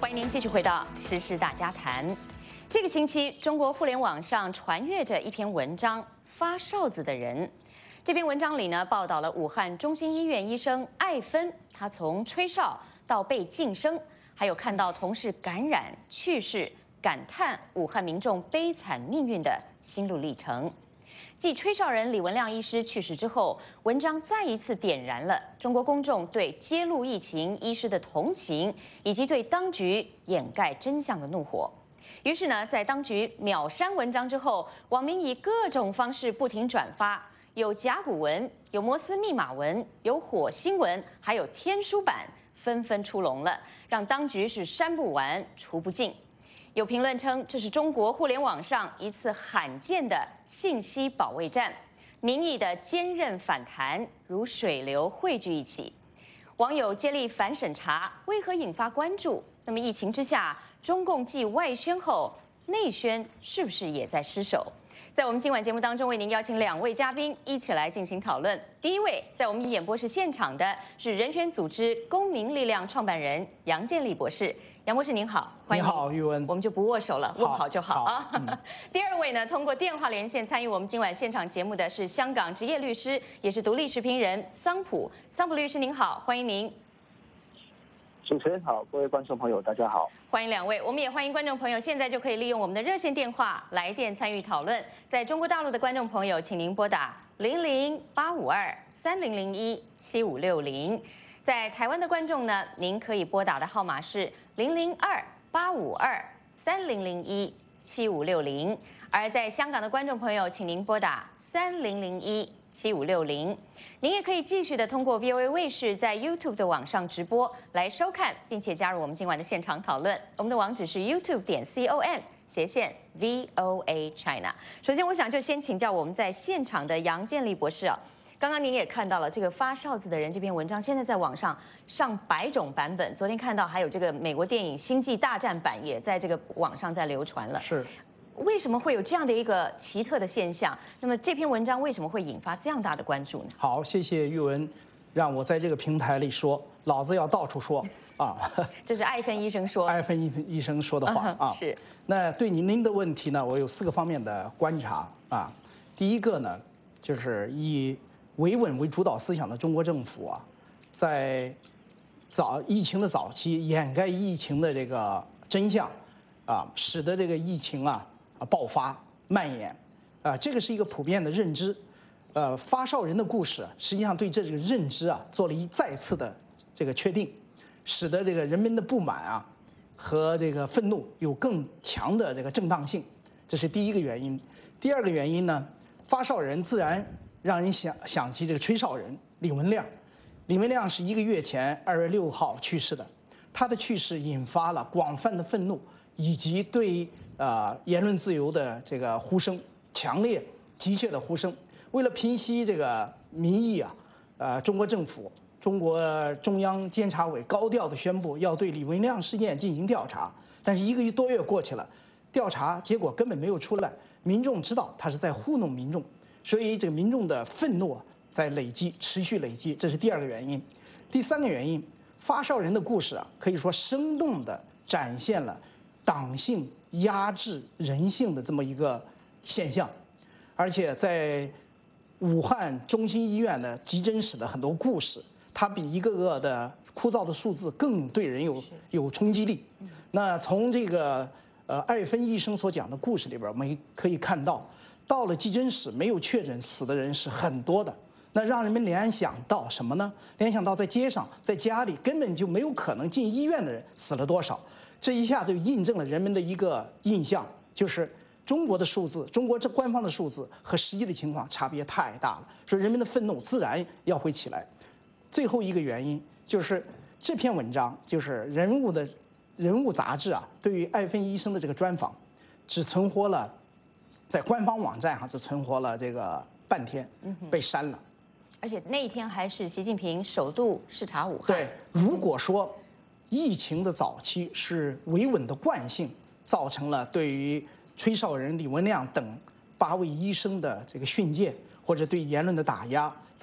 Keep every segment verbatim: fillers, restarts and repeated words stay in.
欢迎您继续回到《时事大家谈》。这个星期，中国互联网上传阅着一篇文章《发哨子的人》。这篇文章里呢，报道了武汉中心医院医生艾芬，他从吹哨到被晋升，还有看到同事感染去世，感叹武汉民众悲惨命运的心路历程。继吹哨人李文亮医师去世之后，文章再一次点燃了中国公众对揭露疫情医师的同情，以及对当局掩盖真相的怒火。于是呢，在当局秒删文章之后，网民以各种方式不停转发，有甲骨文，有摩斯密码文，有火星文，还有天书版，纷纷出笼了，让当局是删不完、除不尽。有评论称，这是中国互联网上一次罕见的信息保卫战，民意的坚韧反弹如水流汇聚一起。网友接力反审查，为何引发关注？那么疫情之下，中共继外宣后，内宣是不是也在失守？在我们今晚节目当中，为您邀请两位嘉宾一起来进行讨论。第一位，在我们演播室现场的是人权组织公民力量创办人杨建立博士。杨博士您好，欢迎。 你好，玉文。 我们就不握手了，握好就好啊。 好嗯、 第二位呢，通过电话连线参与我们今晚现场节目的是香港职业律师，也是独立时评人桑普。桑普律师您好，欢迎您。 主持人好，各位观众朋友大家好， 欢迎两位。我们也欢迎观众朋友现在就可以利用我们的热线电话来电参与讨论。在中国大陆的观众朋友，请您拨打零零八五二三零零一七五六零。在台湾的观众呢，您可以拨打的号码是零零二八五二三零零一七五六零。而在香港的观众朋友，请您拨打三零零一七五六零。您也可以继续的通过 V O A 卫视在 YouTube 的网上直播来收看，并且加入我们今晚的现场讨论。我们的网址是 YouTube 点 com 斜线 V O A China。首先，我想就先请教我们在现场的杨建立博士啊。刚刚您也看到了这个发哨子的人这篇文章，现在在网上上百种版本。昨天看到还有这个美国电影《星际大战》版也在这个网上在流传了。 是， 为什么会有这样的一个奇特的现象？那么这篇文章为什么会引发这样大的关注呢？ 好，谢谢玉文，让我在这个平台里说，老子要到处说啊。 这是艾芬医生说， 艾芬医医生说的话啊。 是。 那对您您的问题呢，我有四个方面的观察啊。第一个呢，就是以维稳为主导思想的中国政府啊，在早疫情的早期掩盖疫情的这个真相啊，使得这个疫情啊啊爆发蔓延啊，这个是一个普遍的认知。呃，发哨人的故事实际上对这个认知啊做了一再次的这个确定，使得这个人们的不满啊和这个愤怒有更强的这个正当性，这是第一个原因。第二个原因呢，发哨人自然让人想想起这个吹哨人李文亮。李文亮是一个月前二月六号去世的，他的去世引发了广泛的愤怒，以及对呃言论自由的这个呼声，强烈急切的呼声。为了平息这个民意啊，呃，中国政府、中国中央监察委高调的宣布要对李文亮事件进行调查，但是一个多月过去了，调查结果根本没有出来，民众知道他是在糊弄民众。所以，这个民众的愤怒啊，在累积，持续累积，这是第二个原因。第三个原因，发哨人的故事啊，可以说生动地展现了党性压制人性的这么一个现象，而且在武汉中心医院的急诊室的很多故事，它比一个个的枯燥的数字更对人有有冲击力。那从这个呃艾芬医生所讲的故事里边，我们可以看到。到了急诊室，没有确诊死的人是很多的，那让人们联想到什么呢？联想到在街上、在家里根本就没有可能进医院的人死了多少，这一下就印证了人们的一个印象，就是中国的数字，中国这官方的数字和实际的情况差别太大了，所以人们的愤怒自然要会起来。最后一个原因就是这篇文章，就是人物的人物杂志啊，对于艾芬医生的这个专访，只存活了。在官方网站上只存活了这个半天，被删了。 而且那一天还是习近平首度视察武汉。 对，如果说疫情的早期是维稳的惯性造成了对于吹哨人李文亮等八位医生的这个训诫，或者对言论的打压，造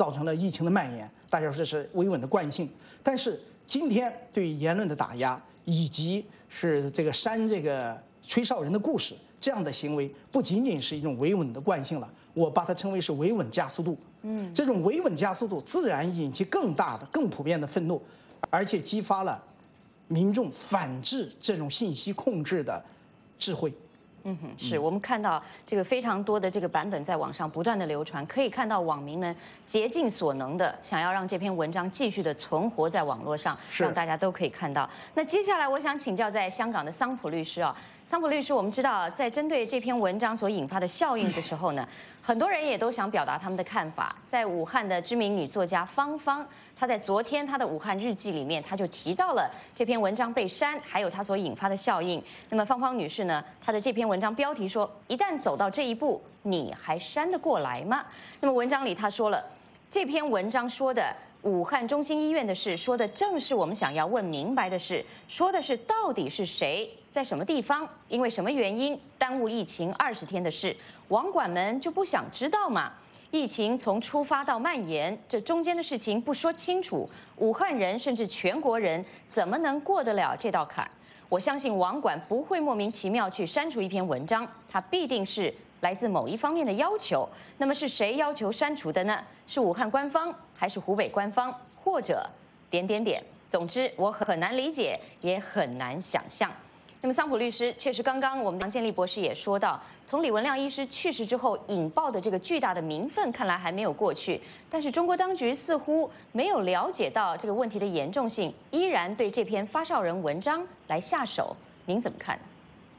造成了疫情的蔓延。大家说这是维稳的惯性，但是今天对于言论的打压，以及是这个删这个吹哨人的故事这样的行为，不仅仅是一种维稳的惯性了，我把它称为是维稳加速度。嗯，这种维稳加速度自然引起更大的、更普遍的愤怒，而且激发了民众反制这种信息控制的智慧。 嗯哼，是我们看到这个非常多的这个版本在网上不断的流传，可以看到网民们竭尽所能的想要让这篇文章继续的存活在网络上，让大家都可以看到。那接下来我想请教在香港的桑普律师啊，桑普律师，我们知道在针对这篇文章所引发的效应的时候呢，很多人也都想表达他们的看法。在武汉的知名女作家芳芳，她在昨天她的武汉日记里面，她就提到了这篇文章被删，还有它所引发的效应。那么芳芳女士呢，她的这篇文章标题说：“一旦走到这一步，你还删得过来吗？”那么文章里她说了，这篇文章说的武汉中心医院的事，说的正是我们想要问明白的事，说的是到底是谁在什么地方，因为什么原因耽误疫情二十天的事，网管们就不想知道吗？疫情从出发到蔓延，这中间的事情不说清楚，武汉人甚至全国人怎么能过得了这道坎？我相信网管不会莫名其妙去删除一篇文章，它必定是来自某一方面的要求。那么是谁要求删除的呢？是武汉官方，还是湖北官方，或者点点点？总之，我很难理解，也很难想象。那么桑普律师，确实刚刚我们杨建立博士也说到，从李文亮医师去世之后引爆的这个巨大的民愤，看来还没有过去。但是中国当局似乎没有了解到这个问题的严重性，依然对这篇发哨人文章来下手。您怎么看呢？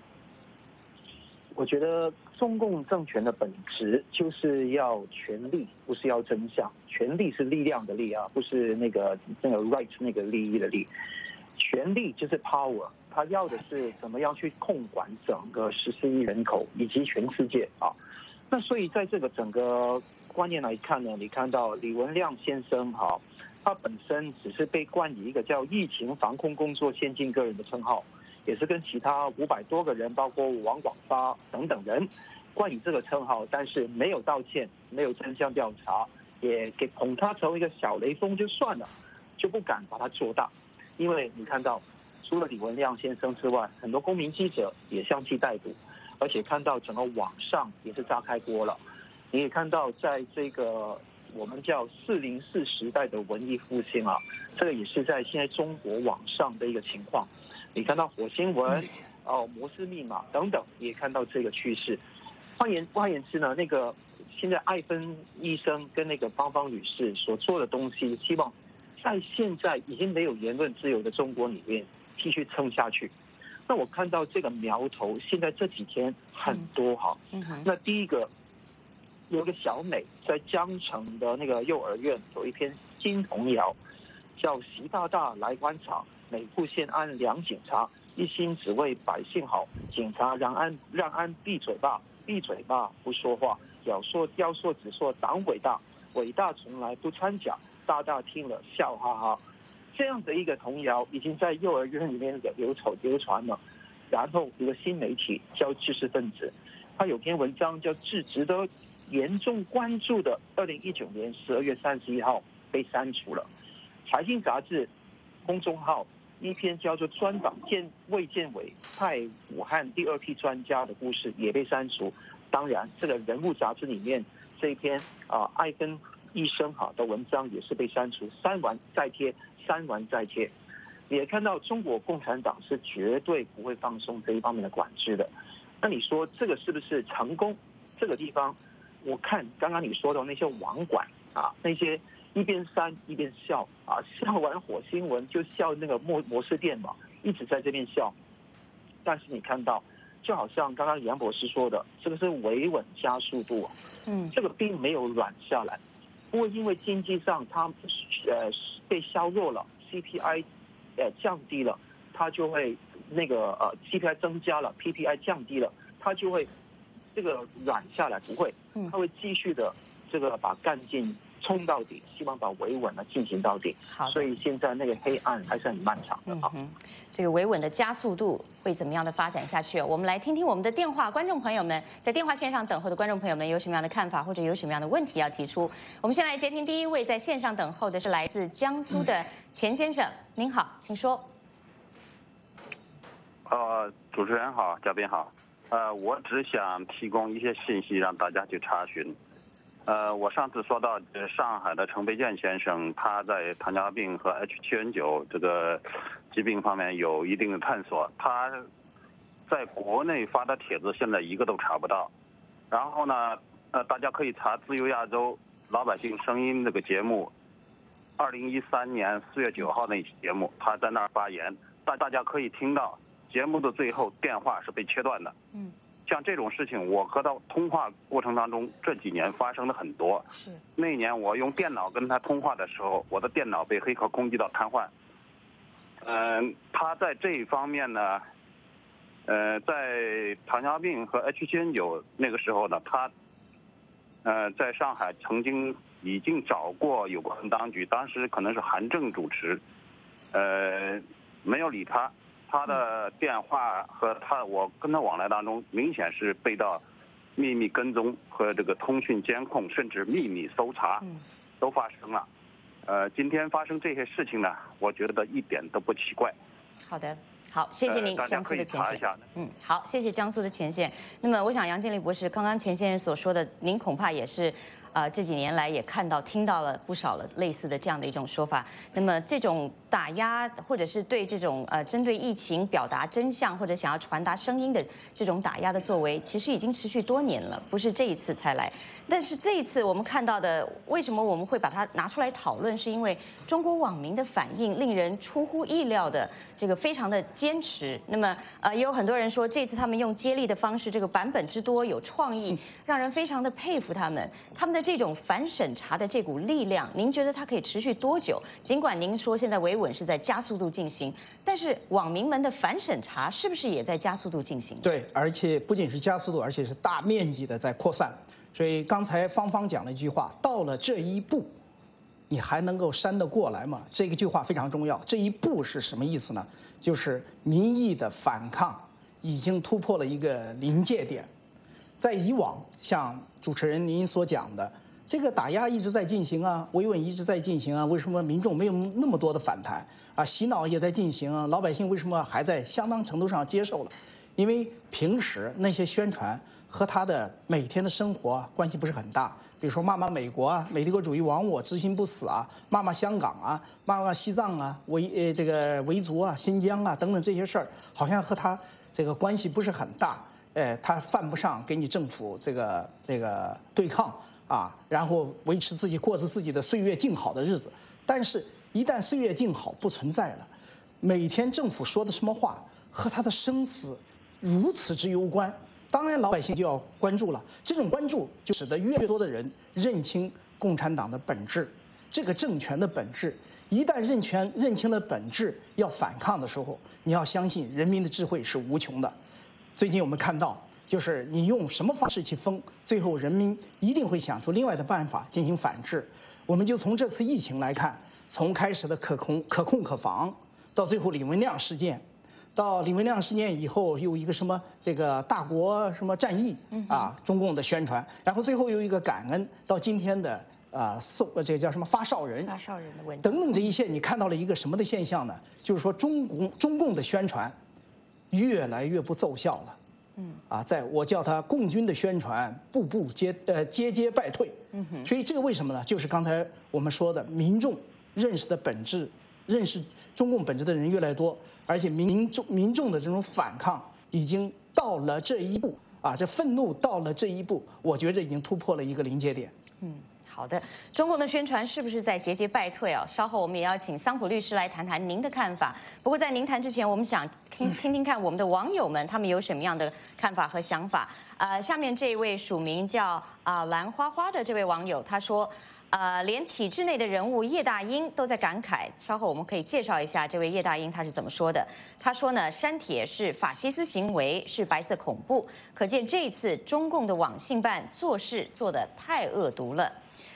我觉得中共政权的本质就是要权力，不是要真相。权力是力量的力啊，不是那个那个 right 那个利益的利。权力就是 power。他要的是怎么样去控管整个十四亿人口以及全世界啊？那所以在这个整个观念来看呢，你看到李文亮先生哈，他本身只是被冠以一个叫疫情防控工作先进个人的称号，也是跟其他五百多个人，包括王广发等等人冠以这个称号，但是没有道歉，没有真相调查，也给捧他成为一个小雷锋就算了，就不敢把它做大，因为你看到。除了李文亮先生之外，很多公民记者也相继逮捕，而且看到整个网上也是炸开锅了。你也看到，在这个我们叫四零四时代的文艺复兴啊，这个也是在现在中国网上的一个情况。你看到火星文、哦摩斯密码等等，也看到这个趋势。换言换言之呢，那个现在艾芬医生跟那个芳芳女士所做的东西，希望在现在已经没有言论自由的中国里面。继续撑下去，那我看到这个苗头，现在这几天很多哈。嗯嗯、那第一个，有个小美在江城的那个幼儿园有一篇金童谣，叫“习大大来观察，每户县安两警察，一心只为百姓好。警察让安让安闭嘴吧，闭嘴吧，不说话。要说要说只说党伟大，伟大从来不掺假。大大听了笑哈哈。”这样的一个童谣已经在幼儿园里面流传流传了，然后有个新媒体叫知识分子，他有篇文章叫“值得严重关注的”，二零一九年十二月三十一号被删除了。财经杂志公众号一篇叫做“专访建卫健委派武汉第二批专家的故事”也被删除。当然，这个人物杂志里面这一篇啊艾芬医生哈的文章也是被删除，删完再贴。删完再贴，你也看到中国共产党是绝对不会放松这一方面的管制的。那你说这个是不是成功？这个地方，我看刚刚你说的那些网管啊，那些一边删一边笑啊，笑完火星文就笑那个摩摩斯电码，一直在这边笑。但是你看到，就好像刚刚杨博士说的，这个是维稳加速度，嗯，这个并没有软下来。不过因为经济上它呃被削弱了 ，C P I 呃降低了，它就会那个呃 C P I 增加了 ，P P I 降低了，它就会这个软下来，不会，它会继续的这个把干劲冲到底，希望把维稳呢进行到底。 好， 所以现在那个黑暗还是很漫长的啊。 嗯，这个维稳的加速度会怎么样的发展下去？我们来听听我们的电话观众朋友们，在电话线上等候的观众朋友们有什么样的看法，或者有什么样的问题要提出。我们先来接听第一位在线上等候的是来自江苏的钱先生，您好，请说。 呃，主持人好，嘉宾好。呃，我只想提供一些信息让大家去查询。呃，我上次说到，呃，上海的陈培建先生，他在糖尿病和 H 七 N 九这个疾病方面有一定的探索。他在国内发的帖子，现在一个都查不到。然后呢，呃，大家可以查自由亚洲老百姓声音这个节目，二零一三年四月九号那期节目，他在那儿发言，大大家可以听到节目的最后电话是被切断的。嗯。像这种事情，我和他通话过程当中，这几年发生的很多。是。那一年我用电脑跟他通话的时候，我的电脑被黑客攻击到瘫痪。嗯、呃，他在这一方面呢，呃，在糖尿病和 H 七 N 九那个时候呢，他，呃，在上海曾经已经找过有关当局，当时可能是韩正主持，呃，没有理他。他的电话和他我跟他往来当中，明显是被到秘密跟踪和这个通讯监控，甚至秘密搜查，都发生了。呃，今天发生这些事情呢，我觉得一点都不奇怪。 好的，好，谢谢您， 呃、 江苏的前线。 嗯， 好，谢谢江苏的前线。那么，我想杨建立博士刚刚钱先生所说的，您恐怕也是。呃，这几年来也看到、听到了不少了类似的这样的一种说法。那么，这种打压或者是对这种呃针对疫情表达真相或者想要传达声音的这种打压的作为，其实已经持续多年了，不是这一次才来。但是这一次我们看到的，为什么我们会把它拿出来讨论？是因为中国网民的反应令人出乎意料的这个非常的坚持。那么呃，也有很多人说，这次他们用接力的方式，这个版本之多，有创意，让人非常的佩服他们。他们的这种反审查的这股力量，您觉得它可以持续多久？尽管您说现在维稳是在加速度进行，但是网民们的反审查是不是也在加速度进行？ 对，而且不仅是加速度，而且是大面积的在扩散。所以刚才芳芳讲了一句话，到了这一步，你还能够删得过来吗？这个句话非常重要。这一步是什么意思呢？就是民意的反抗已经突破了一个临界点。在以往，像主持人您所讲的，这个打压一直在进行啊，维稳一直在进行啊，为什么民众没有那么多的反弹啊？洗脑也在进行啊，老百姓为什么还在相当程度上接受了？因为平时那些宣传和他的每天的生活关系不是很大，比如说骂骂美国啊，美帝国主义亡我之心不死啊，骂骂香港啊，骂骂西藏啊，维呃这个维族啊，新疆啊等等这些事儿，好像和他这个关系不是很大，呃，他犯不上给你政府这个这个对抗啊，然后维持自己过着自己的岁月静好的日子。但是，一旦岁月静好不存在了，每天政府说的什么话和他的生死如此之攸关。当然，老百姓就要关注了。这种关注就使得越来越多的人认清共产党的本质，这个政权的本质。一旦认全认清了本质，要反抗的时候，你要相信人民的智慧是无穷的。最近我们看到，就是你用什么方式去封，最后人民一定会想出另外的办法进行反制。我们就从这次疫情来看，从开始的可控、可控、可防，到最后李文亮事件。到李文亮事件以后，又一个什么这个大国什么战役啊，中共的宣传，然后最后又一个感恩，到今天的啊送这个叫什么发哨人， 发哨人的问题等等这一切，你看到了一个什么的现象呢？就是说中共中共的宣传越来越不奏效了。嗯啊，在我叫它共军的宣传步步皆呃节节败退。嗯哼，所以这个为什么呢？就是刚才我们说的，民众认识的本质，认识中共本质的人越来越多。而且民众民众的这种反抗已经到了这一步啊，这愤怒到了这一步，我觉得已经突破了一个临界点。 嗯，好的，中共的宣传是不是在节节败退啊？稍后我们也要请桑普律师来谈谈您的看法。不过在您谈之前，我们想听听听看我们的网友们他们有什么样的看法和想法。呃，下面这一位署名叫啊、呃、蓝花花的这位网友，他说。呃，连体制内的人物叶大鹰都在感慨。稍后我们可以介绍一下这位叶大鹰他是怎么说的。他说呢，删帖是法西斯行为，是白色恐怖。可见这一次中共的网信办做事做得太恶毒了。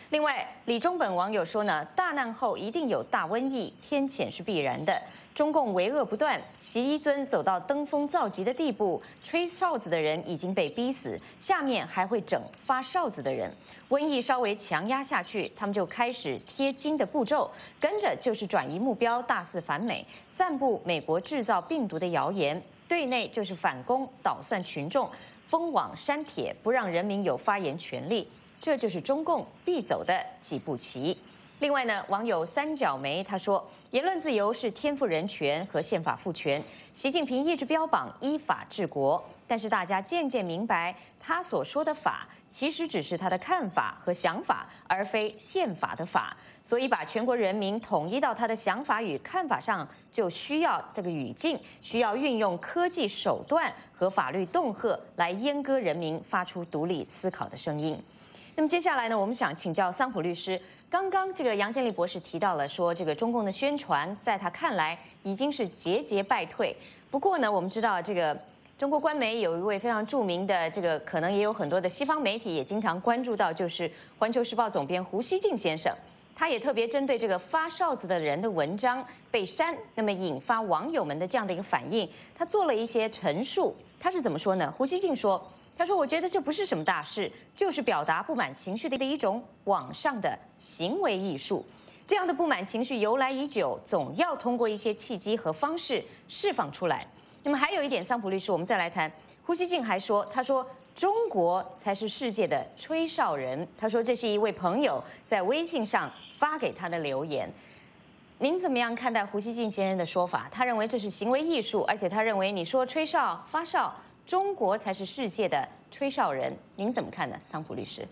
另外，李中本网友说呢，大难后一定有大瘟疫，天谴是必然的。中共为恶不断，习一尊走到登峰造极的地步，吹哨子的人已经被逼死，下面还会整发哨子的人。瘟疫稍微强压下去，他们就开始贴金的步骤，跟着就是转移目标，大肆反美，散布美国制造病毒的谣言；对内就是反攻，捣蒜群众，封网删帖，不让人民有发言权利。这就是中共必走的几步棋。另外呢，网友三角梅他说，言论自由是天赋人权和宪法赋权，习近平一直标榜依法治国，但是大家渐渐明白，他所说的法其实只是他的看法和想法，而非宪法的法。所以把全国人民统一到他的想法与看法上，就需要这个语境，需要运用科技手段和法律恫吓来阉割人民发出独立思考的声音。那么接下来呢，我们想请教桑普律师，刚刚这个杨建立博士提到了说，这个中共的宣传在他看来已经是节节败退。不过呢，我们知道这个中国官媒有一位非常著名的，这个可能也有很多的西方媒体也经常关注到，就是《环球时报》总编胡锡进先生，他也特别针对这个发哨子的人的文章被删，那么引发网友们的这样的一个反应，他做了一些陈述。他是怎么说呢？胡锡进说。他说：“我觉得这不是什么大事，就是表达不满情绪的一种网上的行为艺术。这样的不满情绪由来已久，总要通过一些契机和方式释放出来。那么还有一点，桑普律师，我们再来谈。胡锡进还说，他说中国才是世界的吹哨人。他说这是一位朋友在微信上发给他的留言。您怎么样看待胡锡进先生的说法？他认为这是行为艺术，而且他认为你说吹哨发哨。”中国才是世界的吹哨人，您怎么看呢，桑普律师？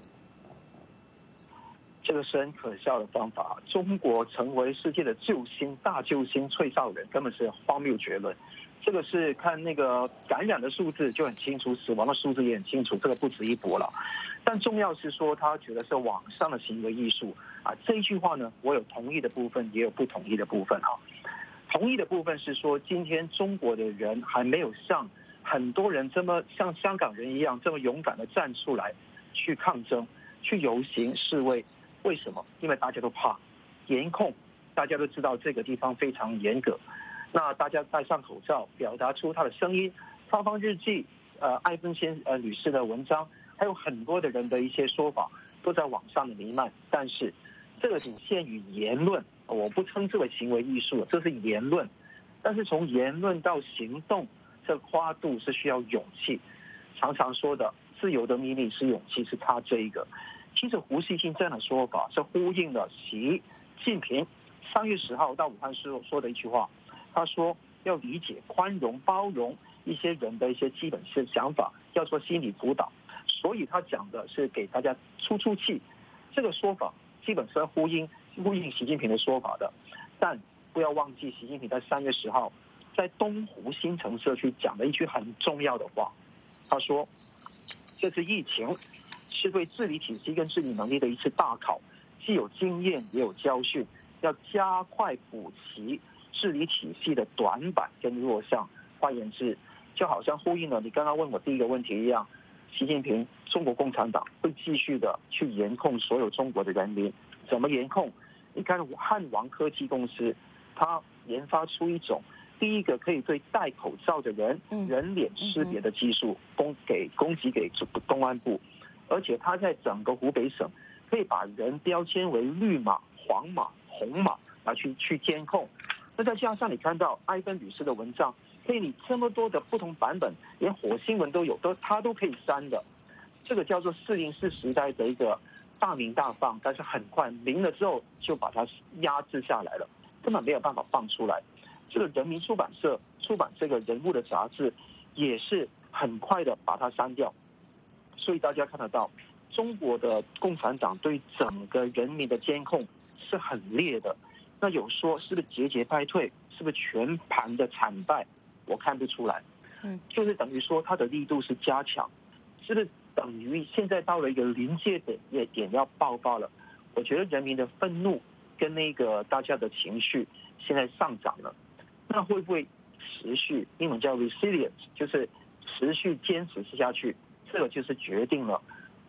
这个是很可笑的方法。中国成为世界的救星、大救星、吹哨人，根本是荒谬绝伦。这个是看那个感染的数字就很清楚，死亡的数字也很清楚，这个不值一驳了。但重要是说，他觉得是网上的行为艺术啊。这一句话呢，我有同意的部分，也有不同意的部分啊。同意的部分是说，今天中国的人还没有像很多人这么像香港人一样这么勇敢的站出来去抗争、去游行示威。为什么？因为大家都怕严控，大家都知道这个地方非常严格。那大家戴上口罩，表达出他的声音。方方日记，呃，艾芬先呃女士的文章，还有很多的人的一些说法，都在网上的弥漫。但是这个仅限于言论，我不称之为行为艺术，这是言论。但是从言论到行动，这跨度是需要勇气。常常说的自由的秘密是勇气，是他这一个。其实胡锡进这样的说法是呼应了习近平三月十号到武汉时说的一句话，他说要理解、宽容、包容一些人的一些基本的想法，要做心理辅导。所以他讲的是给大家出出气，这个说法基本上呼应呼应习近平的说法的。但不要忘记，习近平在三月十号在东湖新城社区讲了一句很重要的话，他说这次疫情是对治理体系跟治理能力的一次大考，既有经验也有教训，要加快补齐治理体系的短板跟弱项。换言之，就好像呼应了你刚刚问我第一个问题一样，习近平中国共产党会继续的去严控所有中国的人民。怎么严控？你看汉王科技公司，它研发出一种第一个可以对戴口罩的人人脸识别的技术，供给供给给公安部。而且他在整个湖北省可以把人标签为绿码、黄码、红码来去去监控。那再加上你看到艾芬女士的文章，可以你这么多的不同版本，连火星文都有，都他都可以删的。这个叫做四零四时代的一个大明大放，但是很快明了之后就把它压制下来了，根本没有办法放出来。这个人民出版社出版这个人物的杂志，也是很快的把它删掉。所以大家看得到，中国的共产党对整个人民的监控是很烈的。那有说是不是节节败退，是不是全盘的惨败？我看不出来。嗯，就是等于说它的力度是加强，是不是等于现在到了一个临界点，也点要爆发了？我觉得人民的愤怒跟那个大家的情绪现在上涨了，那会不会持续？英文叫 resilience， 就是持续坚持下去。这个就是决定了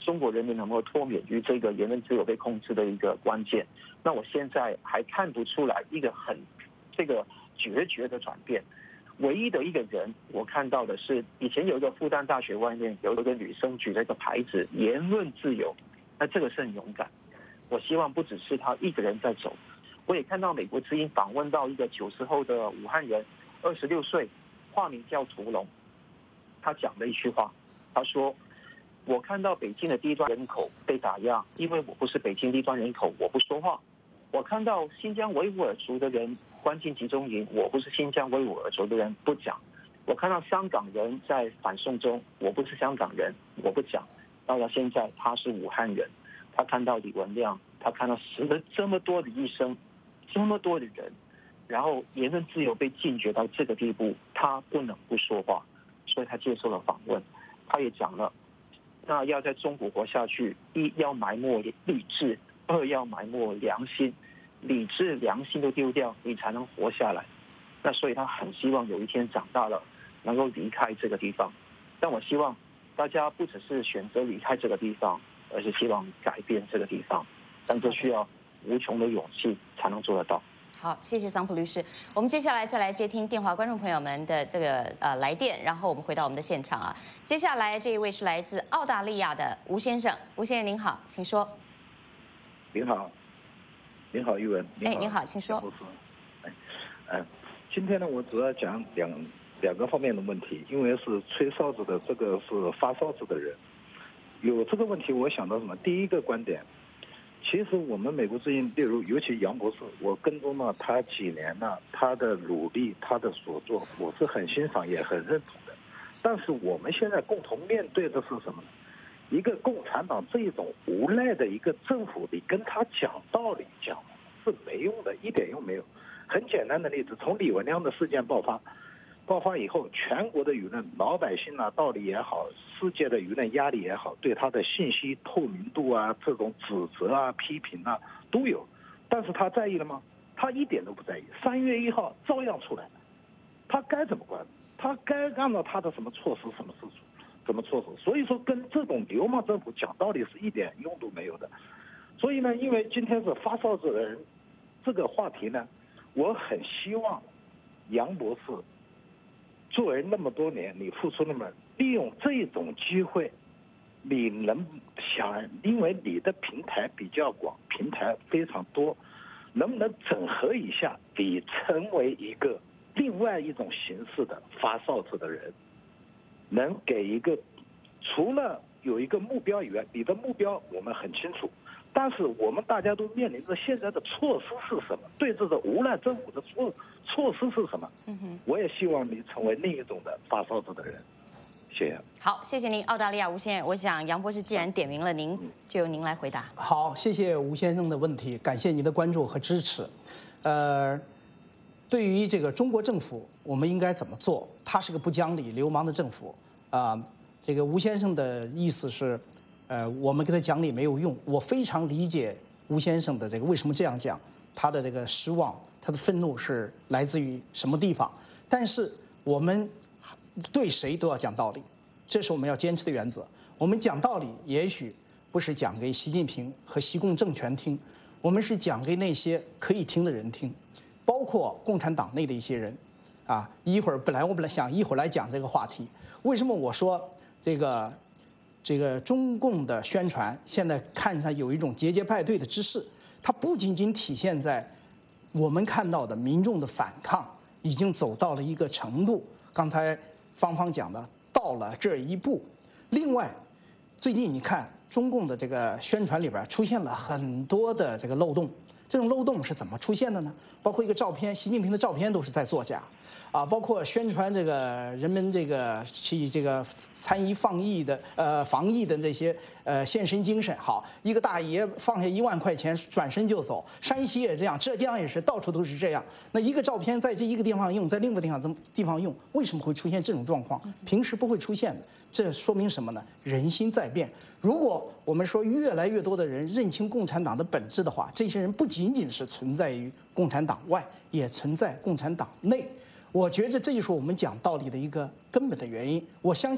中国人民能够脱免于这个言论自由被控制的一个关键。那我现在还看不出来一个很这个决绝的转变。唯一的一个人，我看到的是以前有一个复旦大学外面有一个女生举了一个牌子“言论自由”，那这个是很勇敢。我希望不只是他一个人在走，我也看到美国之音访问到一个九十后的武汉人，二十六岁，化名叫屠龙，他讲了一句话，他说：“我看到北京的低端人口被打压，因为我不是北京低端人口，我不说话。我看到新疆维吾尔族的人关进集中营，我不是新疆维吾尔族的人，不讲。我看到香港人在反送中，我不是香港人，我不讲。到了现在，他是武汉人，他看到李文亮，他看到死了这么多的医生，这么多的人，然后言论自由被禁绝到这个地步，他不能不说话，所以他接受了访问。他也讲了，那要在中国活下去，一要埋没理智，二要埋没良心。理智、良心都丢掉，你才能活下来。那所以他很希望有一天长大了，能够离开这个地方。但我希望大家不只是选择离开这个地方，而是希望改变这个地方。但这需要无穷的勇气才能做得到。 好，谢谢桑普律师。我们接下来再来接听电话观众朋友们的这个呃来电，然后我们回到我们的现场啊。接下来这一位是来自澳大利亚的吴先生，吴先生您好，请说。 您好。您好，玉文。 哎，您好，请说。 哎，嗯，今天呢，我主要讲两两个方面的问题，因为是吹哨子的，这个是发哨子的人。有这个问题，我想到什么？第一个观点，其实我们美国之音，例如尤其杨博士，我跟踪了他几年了，他的努力，他的所作，我是很欣赏也很认同的。但是我们现在共同面对的是什么呢？一个共产党这种无赖的一个政府，你跟他讲道理讲是没用的，一点用没有。很简单的例子，从李文亮的事件爆发，爆发以后，全国的舆论、老百姓啊，道理也好，世界的舆论压力也好，对他的信息透明度啊，这种指责啊、批评啊都有。但是他在意了吗？他一点都不在意。三月一号照样出来了，他该怎么管？他该按照他的什么措施、什么事情？怎么措施？所以说跟这种流氓政府讲道理是一点用都没有的。所以呢，因为今天是发哨子的人这个话题呢，我很希望杨博士作为那么多年你付出那么，利用这种机会，你能想，因为你的平台比较广，平台非常多，能不能整合一下，你成为一个另外一种形式的发哨子的人？能给一个，除了有一个目标以外，你的目标我们很清楚，但是我们大家都面临着现在的措施是什么？对这个无赖政府的措措施是什么？嗯哼，我也希望你成为另一种的发哨子的人。谢谢。 好，谢谢您，澳大利亚吴先生。我想杨博士既然点名了您，就由您来回答。 好，谢谢吴先生的问题，感谢您的关注和支持。呃。对于这个中国政府，我们应该怎么做？他是个不讲理、流氓的政府啊！这个吴先生的意思是，呃，我们跟他讲理没有用。我非常理解吴先生的这个为什么这样讲，他的这个失望、他的愤怒是来自于什么地方？但是我们对谁都要讲道理，这是我们要坚持的原则。我们讲道理，也许不是讲给习近平和习共政权听，我们是讲给那些可以听的人听。包括共产党内的一些人，啊，一会儿本来我本来想一会儿来讲这个话题，为什么我说这个这个中共的宣传现在看上有一种节节败退的之势？它不仅仅体现在我们看到的民众的反抗已经走到了一个程度，刚才芳芳讲的到了这一步。另外，最近你看中共的这个宣传里边出现了很多的这个漏洞。这种漏洞是怎么出现的呢？包括一个照片，习近平的照片都是在作假，啊，包括宣传这个人们这个去这个参与防疫的呃防疫的这些呃献身精神。好，一个大爷放下一万块钱转身就走，山西也这样，浙江也是，到处都是这样。那一个照片在这一个地方用，在另一个地方这么地方用，为什么会出现这种状况？平时不会出现的。这说明什么呢？人心在变。如果我们说越来越多的人认清共产党的本质的话，这些人不仅仅是存在于共产党外，也存在共产党内。我觉着这就是我们讲道理的一个根本的原因。我相信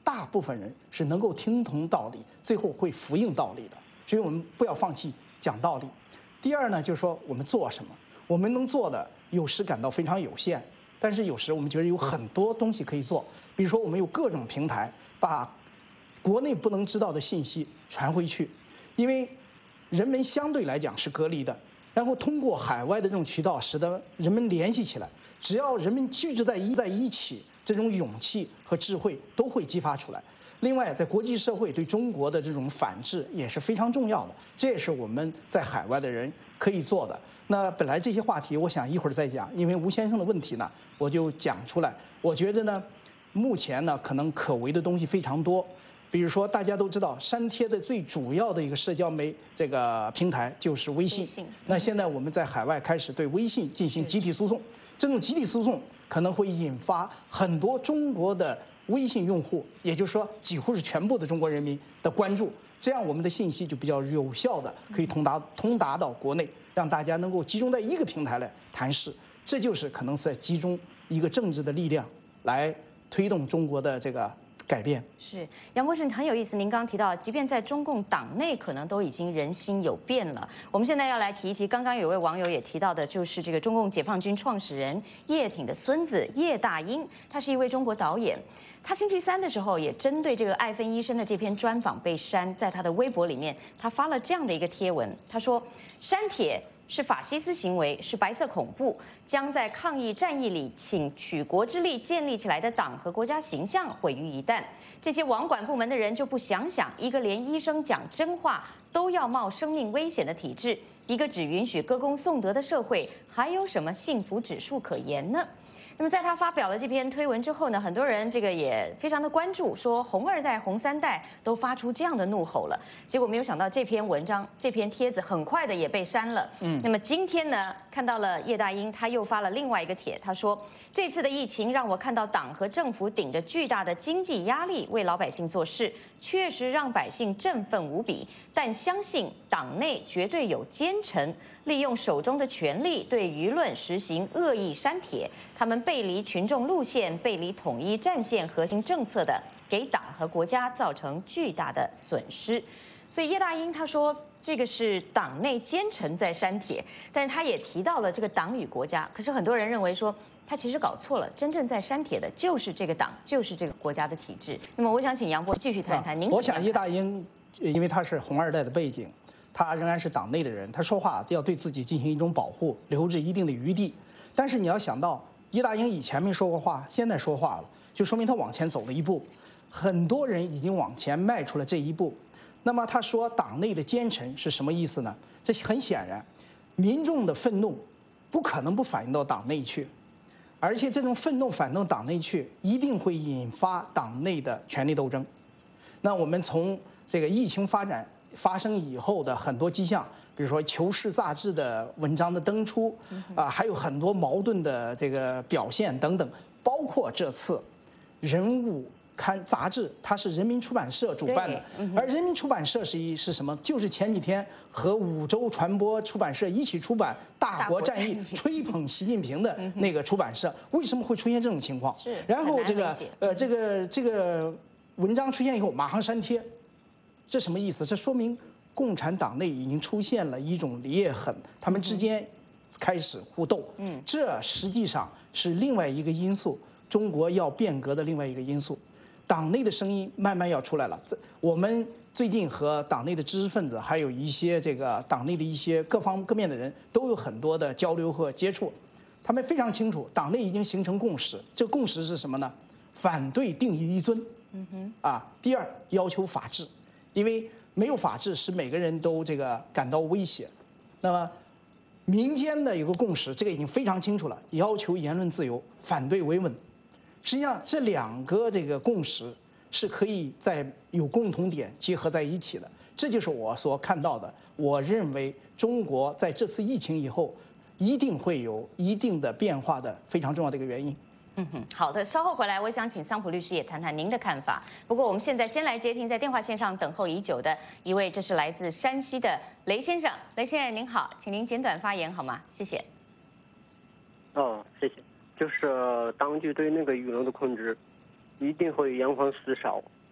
大部分人是能够听懂道理，最后会服膺道理的。所以我们不要放弃讲道理。第二呢，就是说我们做什么，我们能做的有时感到非常有限，但是有时我们觉得有很多东西可以做。比如说，我们有各种平台，把国内不能知道的信息传回去，因为人们相对来讲是隔离的，然后通过海外的这种渠道，使得人们联系起来。只要人们聚集在一在一起，这种勇气和智慧都会激发出来。另外，在国际社会对中国的这种反制也是非常重要的，这也是我们在海外的人可以做的。那本来这些话题，我想一会儿再讲，因为吴先生的问题呢，我就讲出来。我觉得呢，目前呢，可能可为的东西非常多。比如说，大家都知道，删帖的最主要的一个社交媒这个平台就是微信。 微信那现在我们在海外开始对微信进行集体诉讼，这种集体诉讼可能会引发很多中国的微信用户，也就是说几乎是全部的中国人民的关注，这样我们的信息就比较有效的可以通达通达到国内，让大家能够集中在一个平台来谈事。这就是可能是在集中一个政治的力量来推动中国的这个改变。 是杨博士很有意思，您刚刚提到，即便在中共党内，可能都已经人心有变了。我们现在要来提一提，刚刚有位网友也提到的，就是这个中共解放军创始人叶挺的孙子叶大鹰，他是一位中国导演。他星期三的时候也针对这个艾芬医生的这篇专访被删，在他的微博里面，他发了这样的一个贴文，他说：“删帖是法西斯行为，是白色恐怖，将在抗疫战役里请举国之力建立起来的党和国家形象毁于一旦。这些网管部门的人就不想想，一个连医生讲真话都要冒生命危险的体制，一个只允许歌功颂德的社会，还有什么幸福指数可言呢？”那么在他发表了这篇推文之后呢，很多人这个也非常的关注，说红二代、红三代都发出这样的怒吼了。结果没有想到这篇文章、这篇帖子很快的也被删了。嗯，那么今天呢，看到了叶大鹰他又发了另外一个帖，他说这次的疫情让我看到党和政府顶着巨大的经济压力为老百姓做事，确实让百姓振奋无比。但相信党内绝对有奸臣，利用手中的权力对舆论实行恶意删帖，他们背离群众路线，背离统一战线核心政策的，给党和国家造成巨大的损失。所以叶大鹰他说，这个是党内奸臣在删帖，但是他也提到了这个党与国家。可是很多人认为说，他其实搞错了，真正在删帖的就是这个党，就是这个国家的体制。那么我想请杨博士继续谈一谈您。 我想叶大鹰，因为他是红二代的背景，他仍然是党内的人，他说话要对自己进行一种保护，留着一定的余地。但是你要想到，叶大鹰以前没说过话，现在说话了，就说明他往前走了一步。很多人已经往前迈出了这一步。那么他说党内的奸臣是什么意思呢？这很显然，民众的愤怒不可能不反映到党内去，而且这种愤怒反映党内去，一定会引发党内的权力斗争。那我们从这个疫情发展发生以后的很多迹象，比如说《求是》杂志的文章的登出，啊，还有很多矛盾的这个表现等等，包括这次《人物》刊杂志，它是人民出版社主办的，而人民出版社是一是什么？就是前几天和五洲传播出版社一起出版《大国战役》，吹捧习近平的那个出版社。为什么会出现这种情况？然后这个呃这个这个文章出现以后，马上删帖。这什么意思？这说明共产党内已经出现了一种裂痕，他们之间开始互斗。嗯，这实际上是另外一个因素，中国要变革的另外一个因素。党内的声音慢慢要出来了。我们最近和党内的知识分子，还有一些这个党内的一些各方各面的人都有很多的交流和接触，他们非常清楚，党内已经形成共识。这个共识是什么呢？反对定义一尊。嗯哼。啊，第二要求法治。因为没有法治，使每个人都这个感到威胁。那么，民间的有个共识，这个已经非常清楚了，要求言论自由，反对维稳。实际上，这两个这个共识是可以在有共同点结合在一起的。这就是我所看到的。我认为中国在这次疫情以后，一定会有一定的变化的非常重要的一个原因。 嗯哼，好的，稍后回来，我想请桑普律师也谈谈您的看法。不过我们现在先来接听在电话线上等候已久的一位，这是来自山西的雷先生。雷先生您好，请您简短发言好吗？谢谢。 哦，谢谢。就是当局对那个舆论的控制，一定会扬防四少，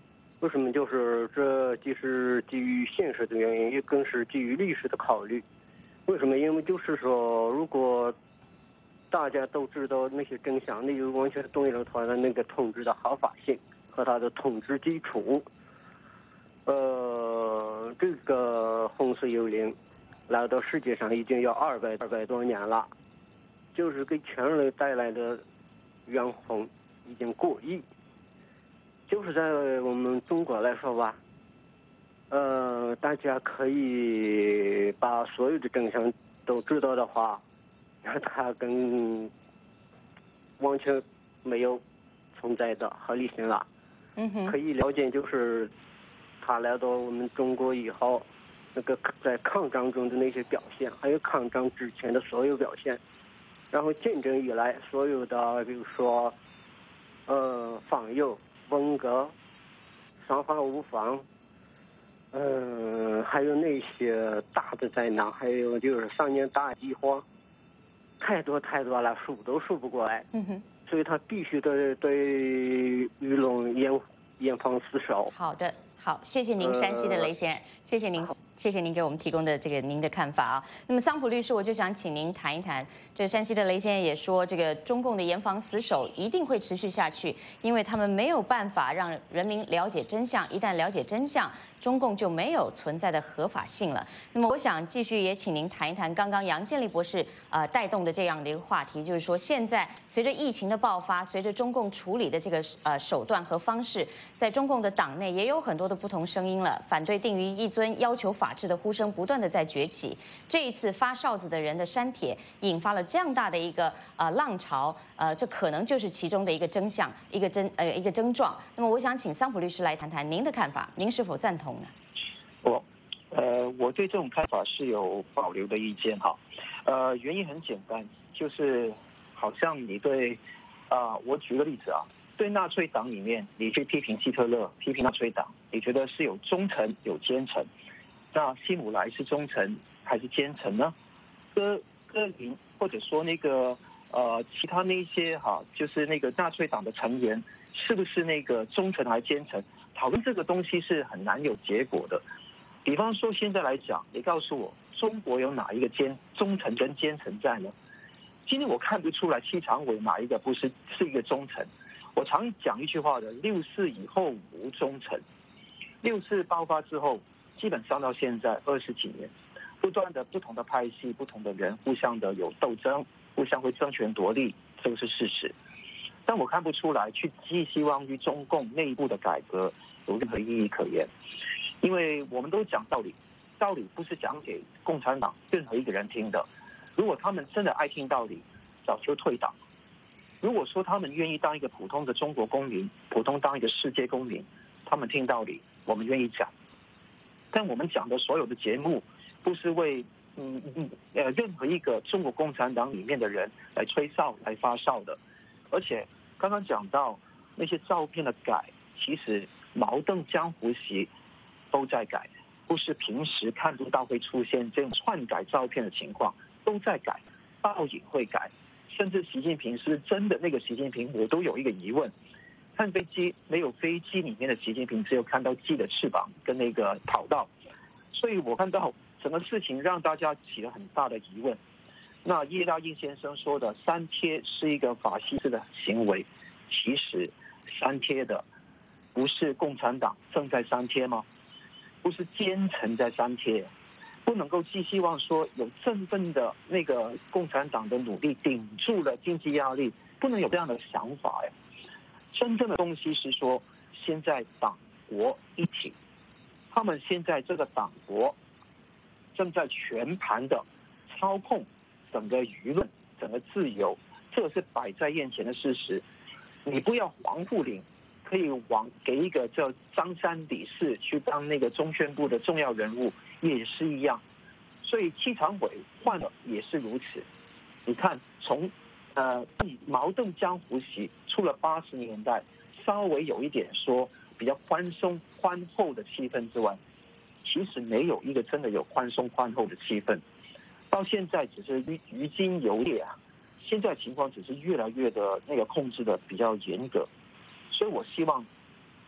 为什么？就是这既是基于现实的原因，也更是基于历史的考虑。为什么？因为就是说，如果大家都知道那些真相，那就完全动摇了他的那个统治的合法性和他的统治基础。呃，这个红色幽灵来到世界上已经有二百二百多年了，就是给全人类带来的怨恨已经过亿。就是在我们中国来说吧，呃，大家可以把所有的真相都知道的话，那它跟完全没有存在的合理性了。 嗯哼， 可以了解，就是他来到我们中国以后，那个在抗战中的那些表现，还有抗战之前的所有表现，然后建政以来所有的，比如说，呃，访友。文革、三反五反，嗯、呃，还有那些大的灾难，还有就是三年大饥荒，太多太多了，数都数不过来。 嗯哼， 所以他必须得对舆论严严防死守。 好的，好，谢谢您，山西的雷先生，谢谢您。谢谢您给我们提供的这个您的看法啊。那么桑普律师，我就想请您谈一谈，这山西的雷先生也说，这个中共的严防死守一定会持续下去，因为他们没有办法让人民了解真相，一旦了解真相，中共就没有存在的合法性了。那么我想继续也请您谈一谈刚刚杨建立博士呃带动的这样的一个话题，就是说现在随着疫情的爆发，随着中共处理的这个呃手段和方式，在中共的党内也有很多的不同声音了，反对定于一尊、要求法治的呼声不断的在崛起。这一次发哨子的人的删帖，引发了这样大的一个呃浪潮，呃，这可能就是其中的一个真相，一个真呃一个症状。那么我想请桑普律师来谈谈您的看法，您是否赞同呢？ 我，呃，我对这种看法是有保留的意见哈，呃，原因很简单，就是好像你对，啊、呃，我举个例子啊，对纳粹党里面，你去批评希特勒，批评纳粹党，你觉得是有忠诚有奸臣，那希姆莱是忠臣还是奸臣呢？戈戈林或者说那个呃其他那些哈，就是那个纳粹党的成员，是不是那个忠臣还是奸臣？讨论这个东西是很难有结果的。比方说现在来讲，你告诉我中国有哪一个奸忠臣跟奸臣在呢？今天我看不出来戚长伟哪一个不是是一个忠臣。我常讲一句话的，六四以后无忠臣。六四爆发之后，基本上到现在二十几年，不断的不同的派系、不同的人互相的有斗争，互相会争权夺利，这个是事实。但我看不出来去寄希望于中共内部的改革有任何意义可言，因为我们都讲道理，道理不是讲给共产党任何一个人听的。如果他们真的爱听道理，早就退党。如果说他们愿意当一个普通的中国公民，普通当一个世界公民，他们听道理，我们愿意讲。但我们讲的所有的节目，不是为嗯嗯呃任何一个中国共产党里面的人来吹哨、来发哨的。而且刚刚讲到那些照片的改，其实毛邓江湖习都在改，不是平时看不到会出现这种篡改照片的情况，都在改，报影会改，甚至习近平是真的那个习近平，我都有一个疑问。看飞机没有飞机里面的习近平，只有看到鸡的翅膀跟那个跑道，所以我看到整个事情让大家起了很大的疑问。那叶大鹰先生说的删帖是一个法西斯的行为，其实删帖的不是共产党正在删帖吗？不是奸臣在删帖，不能够寄希望说有振奋的那个共产党的努力顶住了经济压力，不能有这样的想法呀。真正的东西是说，现在党国一体，他们现在这个党国正在全盘的操控整个舆论、整个自由，这是摆在眼前的事实。你不要黄富林可以往给一个叫张三李四去当那个中宣部的重要人物，也是一样。所以戚长伟换了也是如此。你看从。呃，毛邓江湖习出了八十年代，稍微有一点说比较宽松宽厚的气氛之外，其实没有一个真的有宽松宽厚的气氛。到现在只是于于今有烈啊，现在情况只是越来越的那个控制的比较严格。所以我希望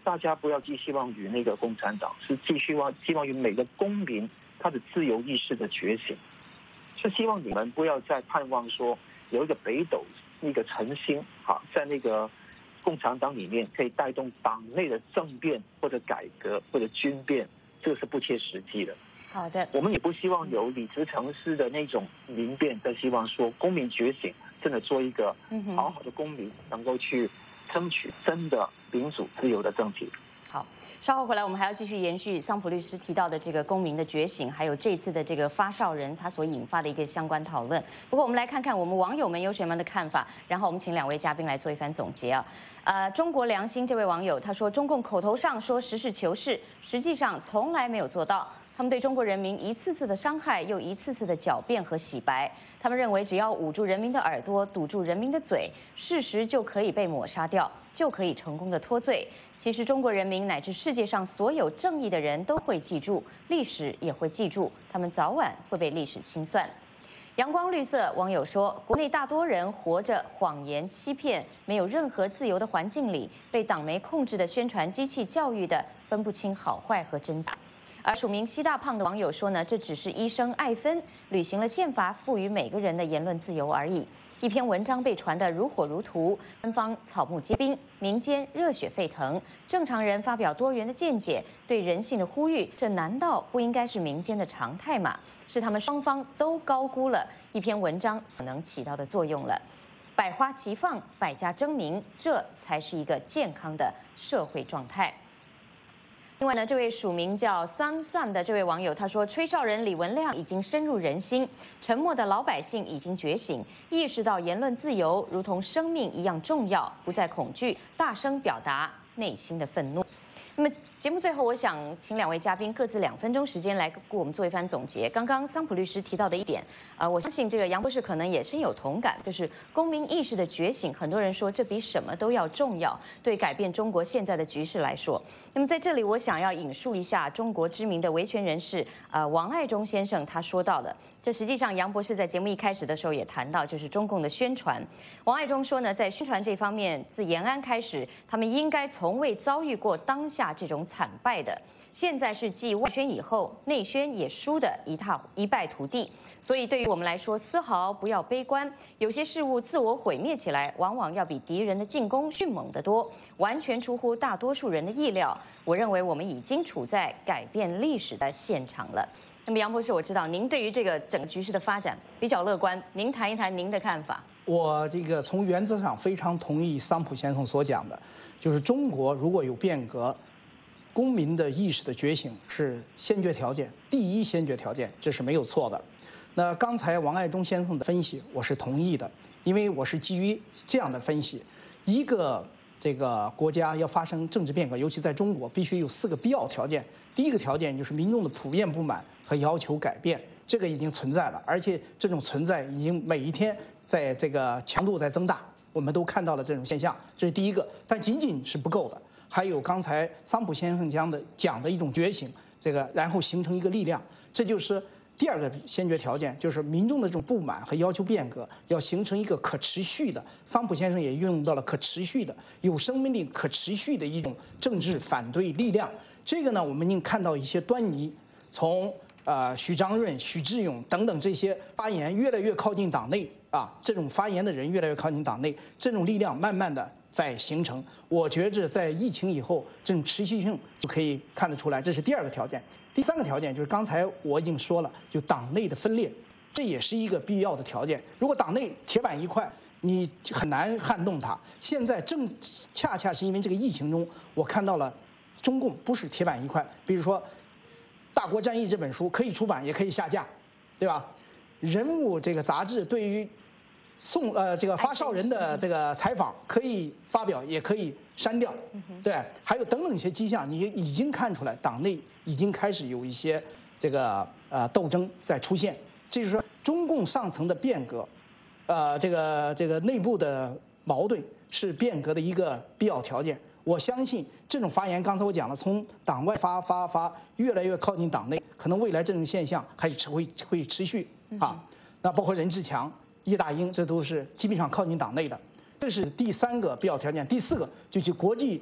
大家不要寄希望于那个共产党，是寄希望希望于每个公民他的自由意识的觉醒，是希望你们不要再盼望说有一个北斗那个晨星啊，在那个共产党里面可以带动党内的政变或者改革或者军变，这个是不切实际的。 好的， 我们也不希望有李直成式的那种民变，但希望说公民觉醒，真的做一个好好的公民，能够去争取真的民主自由的政体。 好，稍后回来我们还要继续延续桑普律师提到的这个公民的觉醒，还有这次的这个发烧人他所引发的一个相关讨论。不过我们来看看我们网友们有什么样的看法，然后我们请两位嘉宾来做一番总结啊。呃，中国良心这位网友他说，中共口头上说实事求是，实际上从来没有做到。他们对中国人民一次次的伤害，又一次次的狡辩和洗白。他们认为，只要捂住人民的耳朵，堵住人民的嘴，事实就可以被抹杀掉，就可以成功的脱罪。其实，中国人民乃至世界上所有正义的人都会记住，历史也会记住，他们早晚会被历史清算。阳光绿色网友说，国内大多人活着谎言欺骗，没有任何自由的环境里，被党媒控制的宣传机器教育的，分不清好坏和真假。而署名西大胖的网友说呢，这只是医生艾芬履行了宪法赋予每个人的言论自由而已。一篇文章被传得如火如荼，官方草木皆兵，民间热血沸腾，正常人发表多元的见解，对人性的呼吁，这难道不应该是民间的常态吗？是他们双方都高估了一篇文章所能起到的作用了。百花齐放，百家争鸣，这才是一个健康的社会状态。另外呢，这位署名叫 Sun Sun 的这位网友他说，吹哨人李文亮已经深入人心，沉默的老百姓已经觉醒，意识到言论自由如同生命一样重要，不再恐惧，大声表达内心的愤怒。那么节目最后，我想请两位嘉宾各自两分钟时间来给我们做一番总结。刚刚桑普律师提到的一点，呃，我相信这个杨博士可能也深有同感，就是公民意识的觉醒。很多人说这比什么都要重要，对改变中国现在的局势来说。那么在这里，我想要引述一下中国知名的维权人士，呃，王爱忠先生他说到的。这实际上，杨博士在节目一开始的时候也谈到，就是中共的宣传。王爱忠说呢，在宣传这方面，自延安开始，他们应该从未遭遇过当下这种惨败的。现在是继外宣以后，内宣也输得一塌一败涂地。所以对于我们来说，丝毫不要悲观。有些事物自我毁灭起来，往往要比敌人的进攻迅猛得多，完全出乎大多数人的意料。我认为我们已经处在改变历史的现场了。那么杨博士，我知道您对于这个整个局势的发展比较乐观，您谈一谈您的看法。 我这个从原则上非常同意桑普先生所讲的，就是中国如果有变革，公民的意识的觉醒是先决条件，第一先决条件，这是没有错的。那刚才王爱忠先生的分析，我是同意的，因为我是基于这样的分析，一个这个国家要发生政治变革，尤其在中国，必须有四个必要条件。第一个条件就是民众的普遍不满和要求改变，这个已经存在了，而且这种存在已经每一天在这个强度在增大，我们都看到了这种现象，这是第一个，但仅仅是不够的。还有刚才桑普先生讲的讲的一种觉醒，这个然后形成一个力量，这就是第二个先决条件，就是民众的这种不满和要求变革要形成一个可持续的，桑普先生也运用到了可持续的、有生命力、可持续的一种政治反对力量。这个呢，我们已经看到一些端倪，从呃许章润、许志勇等等这些发言越来越靠近党内啊，这种发言的人越来越靠近党内，这种力量慢慢的在形成。我觉着在疫情以后，这种持续性就可以看得出来，这是第二个条件。第三个条件就是刚才我已经说了，就党内的分裂，这也是一个必要的条件。如果党内铁板一块，你很难撼动它。现在正恰恰是因为这个疫情中，我看到了中共不是铁板一块。比如说《大国战役》这本书可以出版，也可以下架，对吧？人物这个杂志对于宋呃这个发烧人的这个采访可以发表，也可以删掉，对，还有等等一些迹象，你已经看出来，党内已经开始有一些这个呃斗争在出现。这就是说，中共上层的变革，呃，这个这个内部的矛盾是变革的一个必要条件。我相信这种发言，刚才我讲了，从党外发发发，越来越靠近党内，可能未来这种现象还是会会持续啊。那包括任志强、叶大鹰，这都是基本上靠近党内的。这是第三个必要条件。第四个就是国际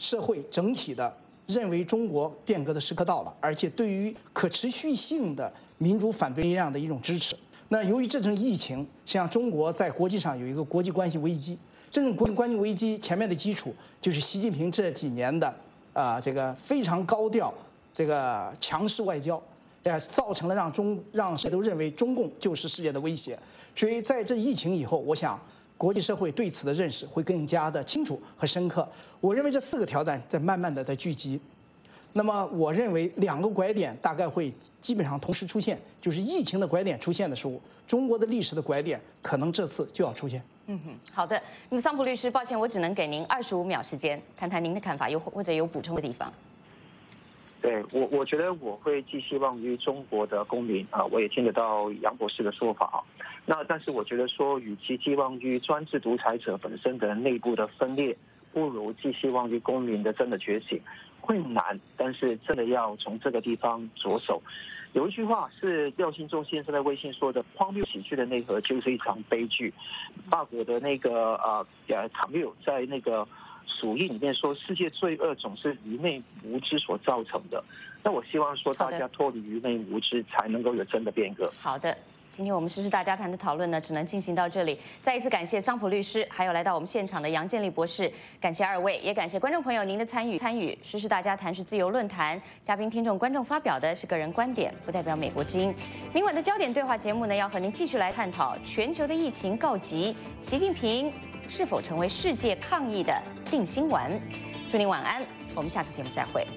社会整体的认为中国变革的时刻到了，而且对于可持续性的民主反对力量的一种支持。那由于这种疫情，实际上中国在国际上有一个国际关系危机。这种国际关系危机前面的基础就是习近平这几年的啊、呃、这个非常高调这个强势外交，呃，造成了让中让谁都认为中共就是世界的威胁。所以在这疫情以后，我想国际社会对此的认识会更加的清楚和深刻。我认为这四个挑战在慢慢的在聚集。那么我认为两个拐点大概会基本上同时出现，就是疫情的拐点出现的时候，中国的历史的拐点可能这次就要出现。 嗯哼，好的。那么桑普律师，抱歉，我只能给您二十五秒时间，谈谈您的看法，有或者有补充的地方。 对我，我觉得我会寄希望于中国的公民啊，我也听得到杨博士的说法啊。那但是我觉得说，与其寄望于专制独裁者本身的内部的分裂，不如寄希望于公民的真的觉醒。会难，但是真的要从这个地方着手。有一句话是廖信忠先生在微信说的：“荒谬喜剧的内核就是一场悲剧。”法国的那个呃呃卡缪在那个《鼠疫》里面说：“世界罪恶总是愚昧无知所造成的。”那我希望说，大家脱离愚昧无知，才能够有真的变革。 好的。今天我们时事大家谈的讨论呢，只能进行到这里。再一次感谢桑普律师，还有来到我们现场的杨建立博士，感谢二位，也感谢观众朋友您的参与。参与时事大家谈是自由论坛，嘉宾、听众、观众发表的是个人观点，不代表美国之音。明晚的焦点对话节目呢，要和您继续来探讨全球的疫情告急，习近平是否成为世界抗疫的定心丸？祝您晚安，我们下次节目再会。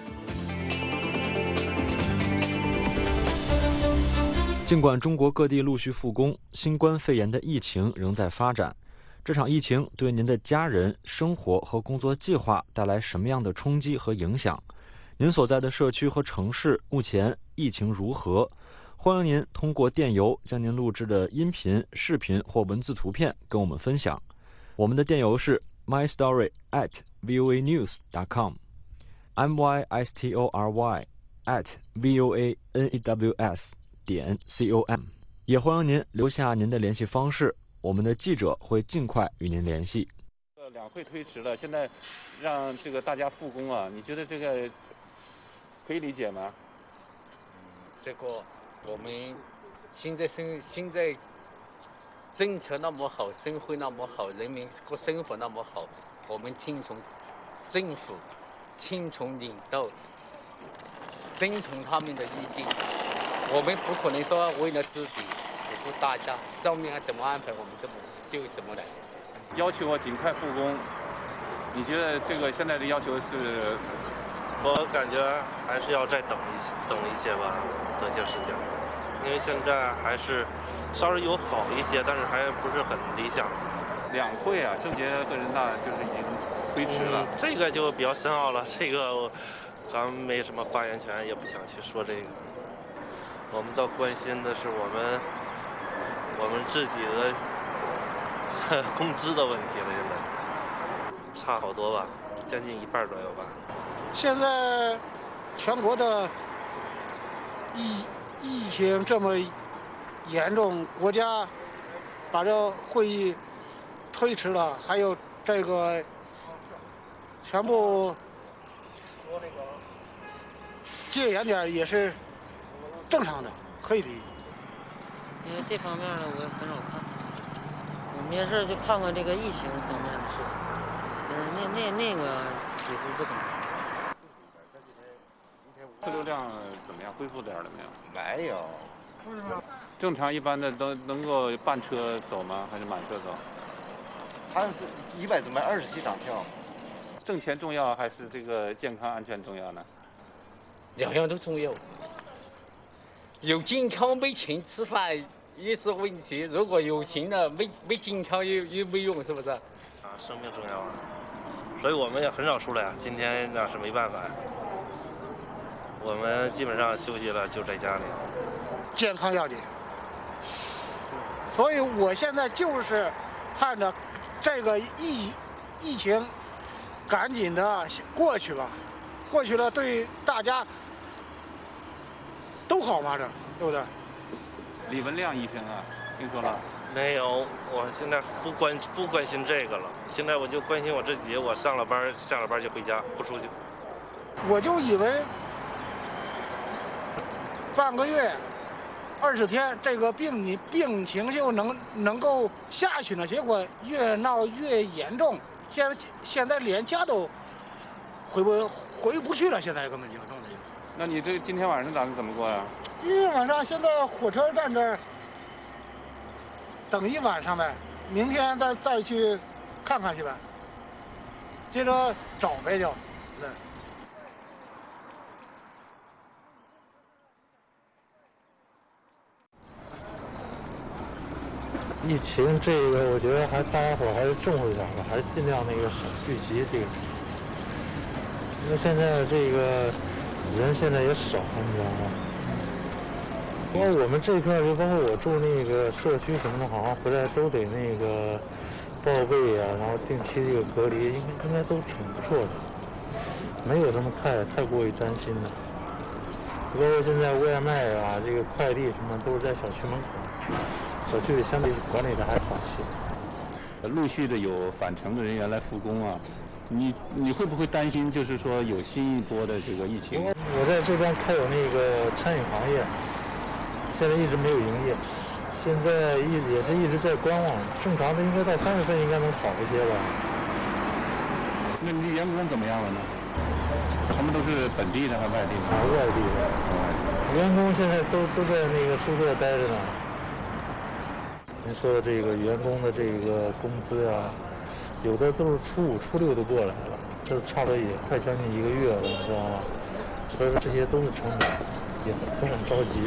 尽管中国各地陆续复工，新冠肺炎的疫情仍在发展。这场疫情对您的家人、生活和工作计划带来什么样的冲击和影响？您所在的社区和城市目前疫情如何？欢迎您通过电邮将您录制的音频、视频或文字图片跟我们分享。我们的电邮是 my story at voa news dot com，m y s t o r y at v o a n e w s。点 com， 也欢迎您留下您的联系方式，我们的记者会尽快与您联系。 两会推迟了，现在让这个大家复工啊，你觉得这个可以理解吗？ 这个我们现在生现在政策那么好，生活那么好，人民过生活那么好，我们听从政府，听从领导，遵从他们的意见。我们不可能说为了自己不顾大家，上面怎么安排我们怎么就怎么来。 要求我尽快复工，你觉得这个现在的要求是？ 我感觉还是要再等一等一些吧，等些时间，因为现在还是稍微有好一些，但是还不是很理想。 两会啊，政协和人大就是已经推迟了、 嗯，这个就比较深奥了，这个咱们没什么发言权，也不想去说这个。我们倒关心的是我们我们自己的工资的问题了，现在差好多吧，将近一半左右吧。 现在全国的疫疫情这么严重，国家把这会议推迟了，还有这个全部戒严点也是正常的，可以理解。 因为这方面呢，我也很少看，我没事就看看这个疫情方面的事情，嗯，那那那个几乎不怎么看。 客流量怎么样？恢复点了没有？ 没有。 正常一般的都能够半车走吗？还是满车走？ 他这一百怎么二十七张票？ 挣钱重要还是这个健康安全重要呢？ 两样都重要。有健康没钱吃饭也是问题，如果有钱了没没健康又又没用，是不是？ 啊，生命重要啊，所以我们也很少出来啊。今天那是没办法，我们基本上休息了，就在家里。 健康要紧，所以我现在就是盼着这个疫疫情赶紧的过去吧，过去了对大家都好嘛，这对不对？ 李文亮医生啊，听说了？ 没有，我现在不关不关心这个了。现在我就关心我自己，我上了班下了班就回家，不出去。 我就以为半个月、二十天，这个病你病情就能能够下去呢，结果越闹越严重，现在现在连家都回不回不去了，现在根本就弄的。 那你这今天晚上打算怎么过呀？ 今天晚上现在火车站这儿等一晚上呗，明天再再去看看去呗，接着找呗就。对。 疫情这个，我觉得还大家伙还是重视点吧，还是尽量那个少聚集这个。因为现在这个人现在也少，你知道吗？因为我们这片就包括我住那个社区什么的，好像回来都得那个报备啊，然后定期这个隔离，应该应该都挺不错的，没有什么太太过于担心的。包括现在外卖啊，这个快递什么都是在小区门口。小区里相对管理的还好些， 陆续的有返程的人员来复工啊，你你会不会担心，就是说有新一波的这个疫情？ 我在这边开有那个餐饮行业，现在一直没有营业，现在一也是一直在观望，正常的应该到三月份应该能好一些吧。 那你员工怎么样了呢？他们都是本地的还是外地的？ 啊，外地的。员工现在都都在那个宿舍待着呢。您说的这个员工的这个工资啊，有的都是初五、初六都过来了，这差不多也快将近一个月了，你知道吗？所以说这些都是成本，也不很着急。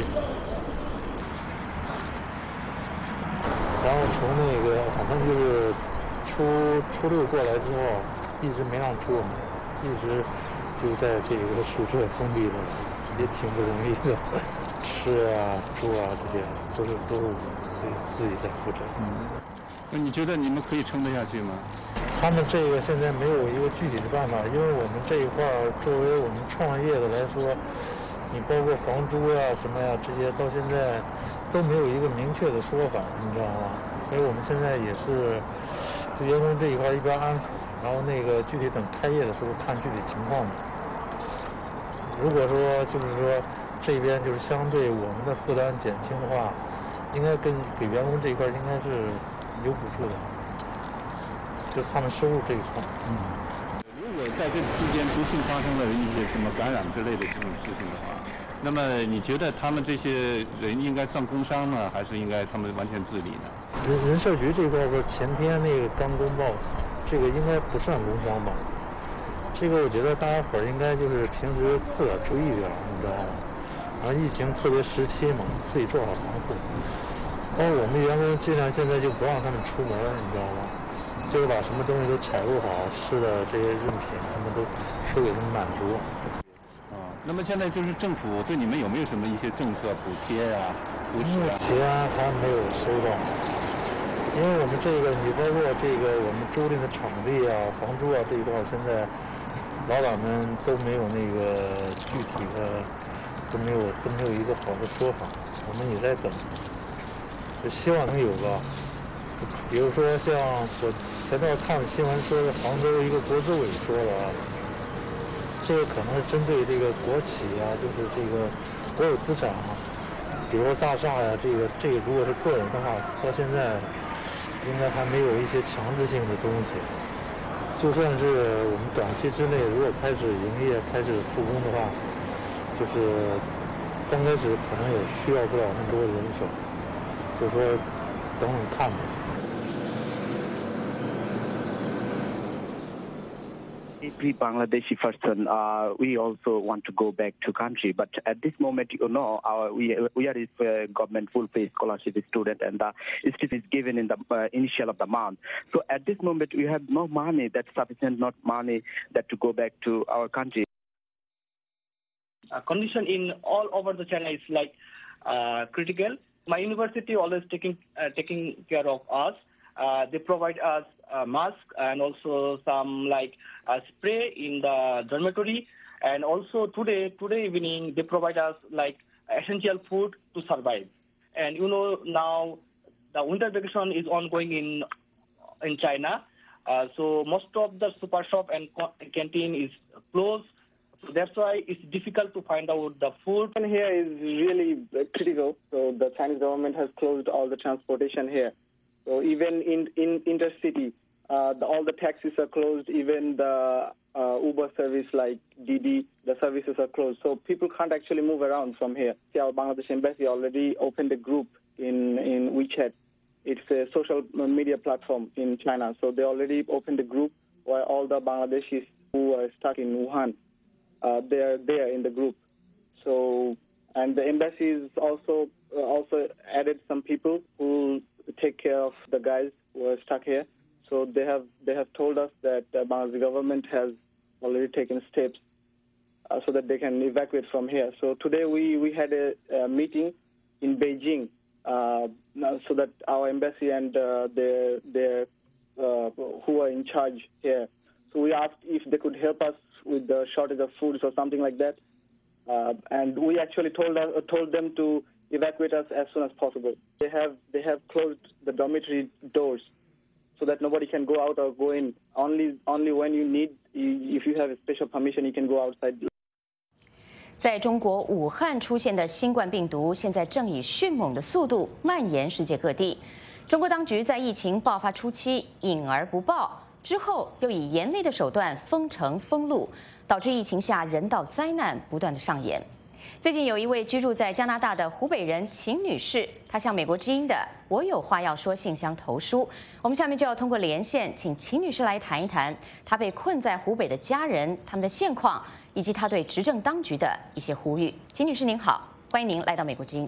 然后从那个反正就是初初六过来之后，一直没让出门，一直就在这个宿舍封闭了，也挺不容易的。吃啊、住啊这些都是都是。自己在负责。 嗯，那你觉得你们可以撑得下去吗？ 他们这个现在没有一个具体的办法，因为我们这一块儿作为我们创业的来说，你包括房租呀、什么呀这些，到现在都没有一个明确的说法，你知道吗？所以我们现在也是对员工这一块一边安抚，然后那个具体等开业的时候看具体情况的。如果说就是说这边就是相对我们的负担减轻的话，应该跟给员工这一块应该是有补助的，就他们收入这一块。 嗯，如果在这之间不幸发生了一些什么感染之类的这种事情的话，那么你觉得他们这些人应该算工伤呢，还是应该他们完全自理呢？ 人人社局这块不是前天那个刚公报，这个应该不算工伤吧？这个我觉得大家伙儿应该就是平时自个儿注意点，你知道吗？然后疫情特别时期嘛，自己做好防护。包括我们员工尽量现在就不让他们出门，你知道吗？就是把什么东西都采购好，吃的这些用品，他们都都给他们满足。 哦，那么现在就是政府对你们有没有什么一些政策补贴呀、扶持啊？ 目前还没有收到，因为我们这个你包括这个我们租赁的场地啊、房租啊这一块，现在老板们都没有那个具体的。都没有都没有一个好的说法，我们也在等，就希望能有个，比如说像我前段看新闻说的杭州一个国资委说了啊，这个可能是针对这个国企啊，就是这个国有资产啊，比如说大厦呀、啊，这个这个如果是个人的话，到现在应该还没有一些强制性的东西。就算是我们短期之内如果开始营业、开始复工的话。就是刚开始可能也需要不了那么多人手，就是说等等看吧。 Every Bangladeshi person, uh, we also want to go back to country, but at this moment, you know, our, we we are a government full-pay scholarship student, and the student is given in the uh, initial of the month. So at this moment, we have no money that's sufficient, not money that to go back to our country. Uh, condition in all over the China is like uh, critical. My university always taking uh, taking care of us. Uh, they provide us a mask and also some like a spray in the dormitory. And also today today evening they provide us like essential food to survive. And you know now the winter vacation is ongoing in in China, uh, so most of the super shop and canteen is closed. So that's why it's difficult to find out the food. And here is really critical. So the Chinese government has closed all the transportation here. So even in in intercity, uh, the, all the taxis are closed. Even the uh, Uber service like Didi, the services are closed. So people can't actually move around from here. See, our Bangladesh embassy already opened a group in in WeChat. It's a social media platform in China. So they already opened a group where all the Bangladeshis who are stuck in Wuhan, uh, they are there in the group. So, and the embassies also uh, also added some people who take care of the guys who are stuck here. So they have they have told us that the Bangladesh government has already taken steps uh, so that they can evacuate from here. So today we, we had a, a meeting in Beijing uh, so that our embassy and uh, their their uh, who are in charge here. So we asked if they could help us with the shortage of foods or something like that, uh, and we actually told us, told them to evacuate us as soon as possible. They have they have closed the dormitory doors so that nobody can go out or go in. Only only when you need, if you have a special permission, you can go outside. 在中国武汉出现的新冠病毒，现在正以迅猛的速度蔓延世界各地。中国当局在疫情爆发初期隐而不报，之后又以严厉的手段封城封路，导致疫情下人道灾难不断的上演。最近有一位居住在加拿大的湖北人秦女士，她向美国之音的“我有话要说”信箱投书。我们下面就要通过连线，请秦女士来谈一谈她被困在湖北的家人他们的现况，以及她对执政当局的一些呼吁。秦女士您好，欢迎您来到美国之音。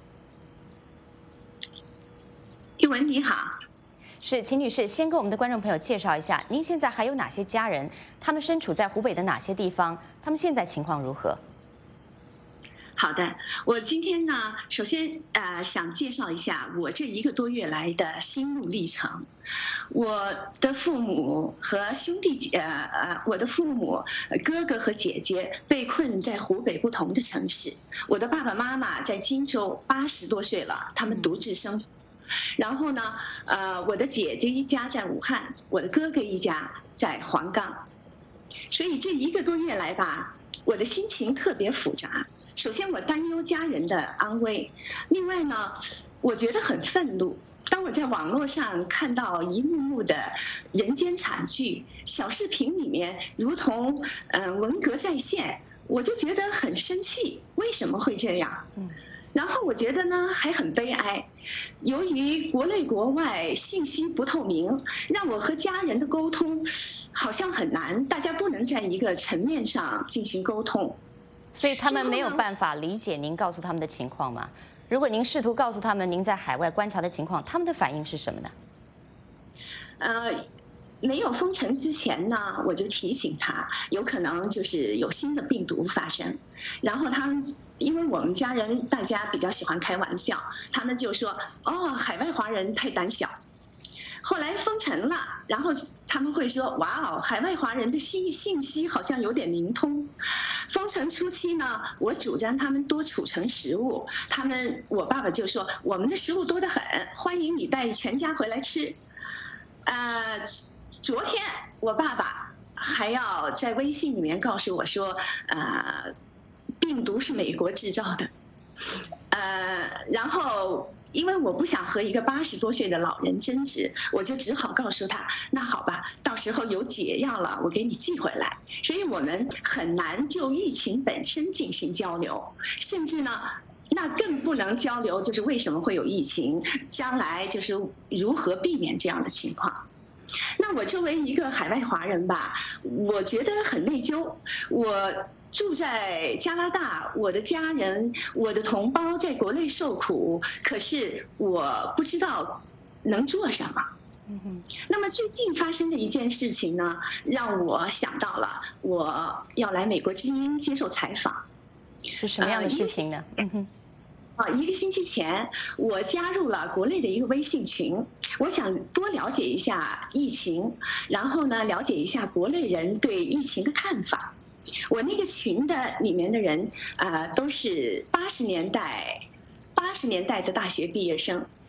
一文你好， 是秦女士，先跟我们的观众朋友介绍一下，您现在还有哪些家人？他们身处在湖北的哪些地方？他们现在情况如何？ 好的，我今天呢，首先呃想介绍一下我这一个多月来的心路历程。我的父母和兄弟姐呃呃，我的父母、哥哥和姐姐被困在湖北不同的城市。我的爸爸妈妈在荆州，八十多岁了，他们独自生活。然后呢，呃，我的姐姐一家在武汉，我的哥哥一家在黄冈。所以这一个多月来吧，我的心情特别复杂。首先，我担忧家人的安危；另外呢，我觉得很愤怒。当我在网络上看到一幕幕的人间惨剧，小视频里面如同嗯、呃、文革再现，我就觉得很生气。为什么会这样？嗯。然后我觉得呢，还很悲哀。由于国内国外信息不透明，让我和家人的沟通好像很难，大家不能在一个层面上进行沟通。 所以他们没有办法理解您告诉他们的情况吗？如果您试图告诉他们您在海外观察的情况，他们的反应是什么呢？ 呃。没有封城之前呢，我就提醒他，有可能就是有新的病毒发生。然后他们，因为我们家人大家比较喜欢开玩笑，他们就说：“哦，海外华人太胆小。”后来封城了，然后他们会说：“哇哦，海外华人的信信息好像有点灵通。”封城初期呢，我主张他们多储存食物，他们我爸爸就说：“我们的食物多得很，欢迎你带全家回来吃。”呃。昨天我爸爸还要在微信里面告诉我说，呃，病毒是美国制造的，呃，然后因为我不想和一个八十多岁的老人争执，我就只好告诉他，那好吧，到时候有解药了，我给你寄回来。所以我们很难就疫情本身进行交流，甚至呢。那更不能交流，就是为什么会有疫情，将来就是如何避免这样的情况。那我作为一个海外华人吧，我觉得很内疚。我住在加拿大，我的家人、我的同胞在国内受苦，可是我不知道能做什么。嗯、那么最近发生的一件事情呢，让我想到了我要来美国之音接受采访。 是什么样的事情呢？嗯哼。 啊，一个星期前，我加入了国内的一个微信群，我想多了解一下疫情，然后呢，了解一下国内人对疫情的看法。我那个群的里面的人，呃，都是八十年代八十年代的大学毕业生，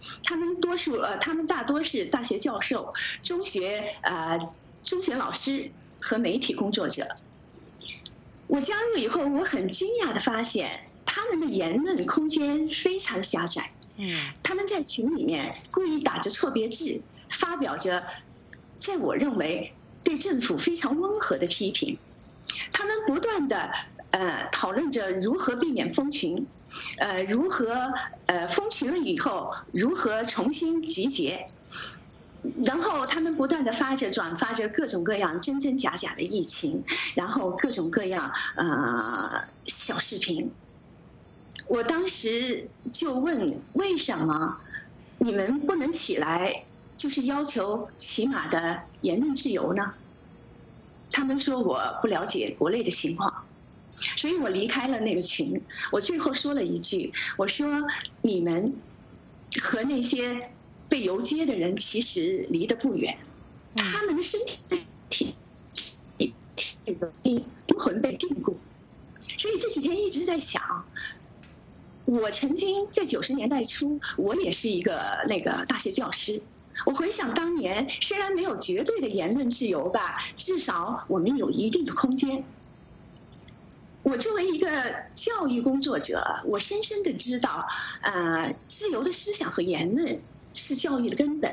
他们多数呃，他们大多是大学教授、中学呃中学老师和媒体工作者。我加入以后，我很惊讶地发现，他们的言论空间非常狭窄。 嗯， 他们在群里面故意打着错别字，发表着在我认为对政府非常温和的批评。他们不断地呃讨论着如何避免封群，呃如何呃封群了以后如何重新集结。然后他们不断地发着、转发着各种各样真真假假的疫情，然后各种各样呃小视频。我当时就问，为什么你们不能起来，就是要求起码的言论自由呢？他们说我不了解国内的情况，所以我离开了那个群。我最后说了一句，我说你们和那些被游街的人其实离得不远，他们的身体体灵魂被禁锢。所以这几天一直在想，我曾经在九十年代初，我也是一个那个大学教师。我回想当年，虽然没有绝对的言论自由吧，至少我们有一定的空间。我作为一个教育工作者，我深深的知道，呃，自由的思想和言论是教育的根本。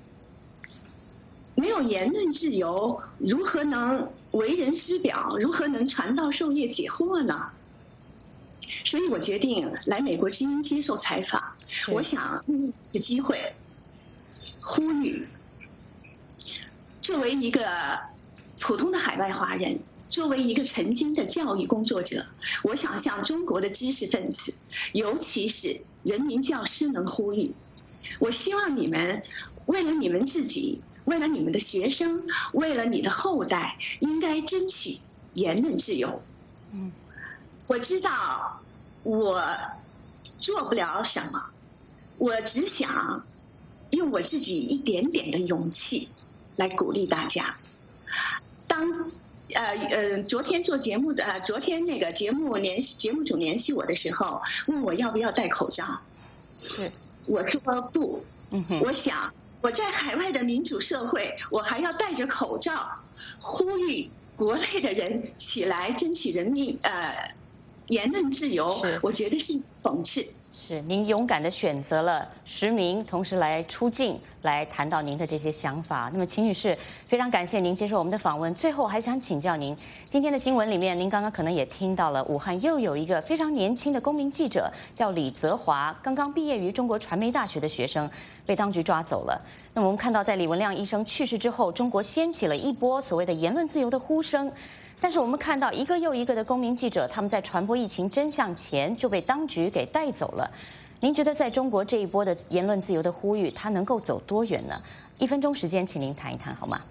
没有言论自由，如何能为人师表？如何能传道授业解惑呢？所以我决定来美国之音接受采访。我想用这个机会呼吁，作为一个普通的海外华人，作为一个曾经的教育工作者，我想向中国的知识分子，尤其是人民教师们呼吁，我希望你们为了你们自己，为了你们的学生，为了你的后代，应该争取言论自由。 嗯， 我知道我做不了什么，我只想用我自己一点点的勇气来鼓励大家。当呃呃，昨天做节目的呃，昨天那个节目联系节目组联系我的时候，问我要不要戴口罩， 是， 我说不， 嗯哼， 我想我在海外的民主社会，我还要戴着口罩，呼吁国内的人起来争取人民呃言论自由，我觉得是讽刺。 是，您勇敢地选择了实名，同时来出镜，来谈到您的这些想法。那么，秦女士，非常感谢您接受我们的访问。最后还想请教您，今天的新闻里面，您刚刚可能也听到了，武汉又有一个非常年轻的公民记者，叫李泽华，刚刚毕业于中国传媒大学的学生，被当局抓走了。那么我们看到，在李文亮医生去世之后，中国掀起了一波所谓的言论自由的呼声。但是我们看到一个又一个的公民记者，他们在传播疫情真相前就被当局给带走了。您觉得在中国这一波的言论自由的呼吁，它能够走多远呢？一分钟时间，请您谈一谈好吗？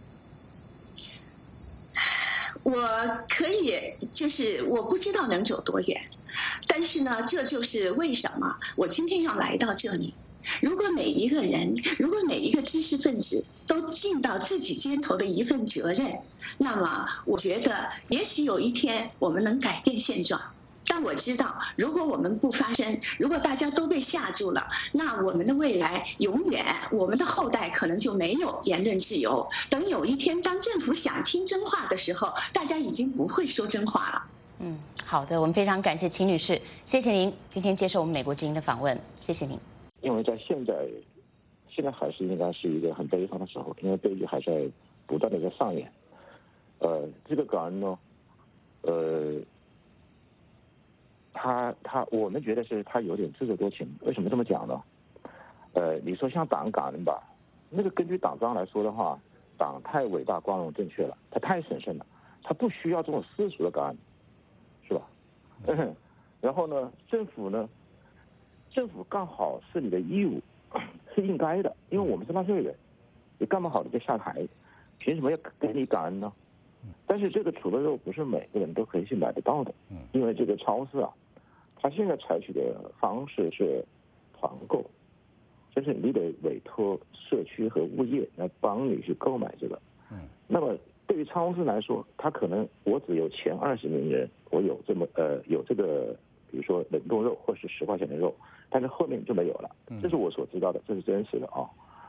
我可以，就是我不知道能走多远，但是呢，这就是为什么我今天要来到这里。如果每一个人，如果每一个知识分子都尽到自己肩头的一份责任，那么我觉得也许有一天我们能改变现状。但我知道，如果我们不发声，如果大家都被吓住了，那我们的未来永远，我们的后代可能就没有言论自由。等有一天，当政府想听真话的时候，大家已经不会说真话了。 嗯，好的，我们非常感谢秦女士，谢谢您今天接受我们美国之音的访问，谢谢您。 因为在现在，现在还是应该是一个很悲伤的时候，因为悲剧还在不断的在上演。呃，这个感恩呢，呃，他他我们觉得是他有点自作多情。为什么这么讲呢？呃，你说像党感恩吧，那个根据党章来说的话，党太伟大、光荣、正确了，它太神圣了，它不需要这种世俗的感恩，是吧？嗯，然后呢，政府呢？政府干好是你的义务，是应该的，因为我们是纳税人，你干不好你就下台，凭什么要给你感恩呢？但是这个除了肉不是每个人都可以去买得到的，因为这个超市啊，它现在采取的方式是团购，就是你得委托社区和物业来帮你去购买这个。那么对于超市来说，它可能我只有前二十名人，我有这么呃有这个。比如说冷冻肉或是十块钱的肉， 但是后面就没有了。这是我所知道的，这是真实的啊。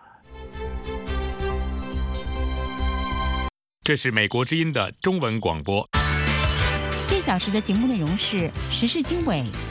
这是美国之音的中文广播。 这小时的节目内容是时事经纬。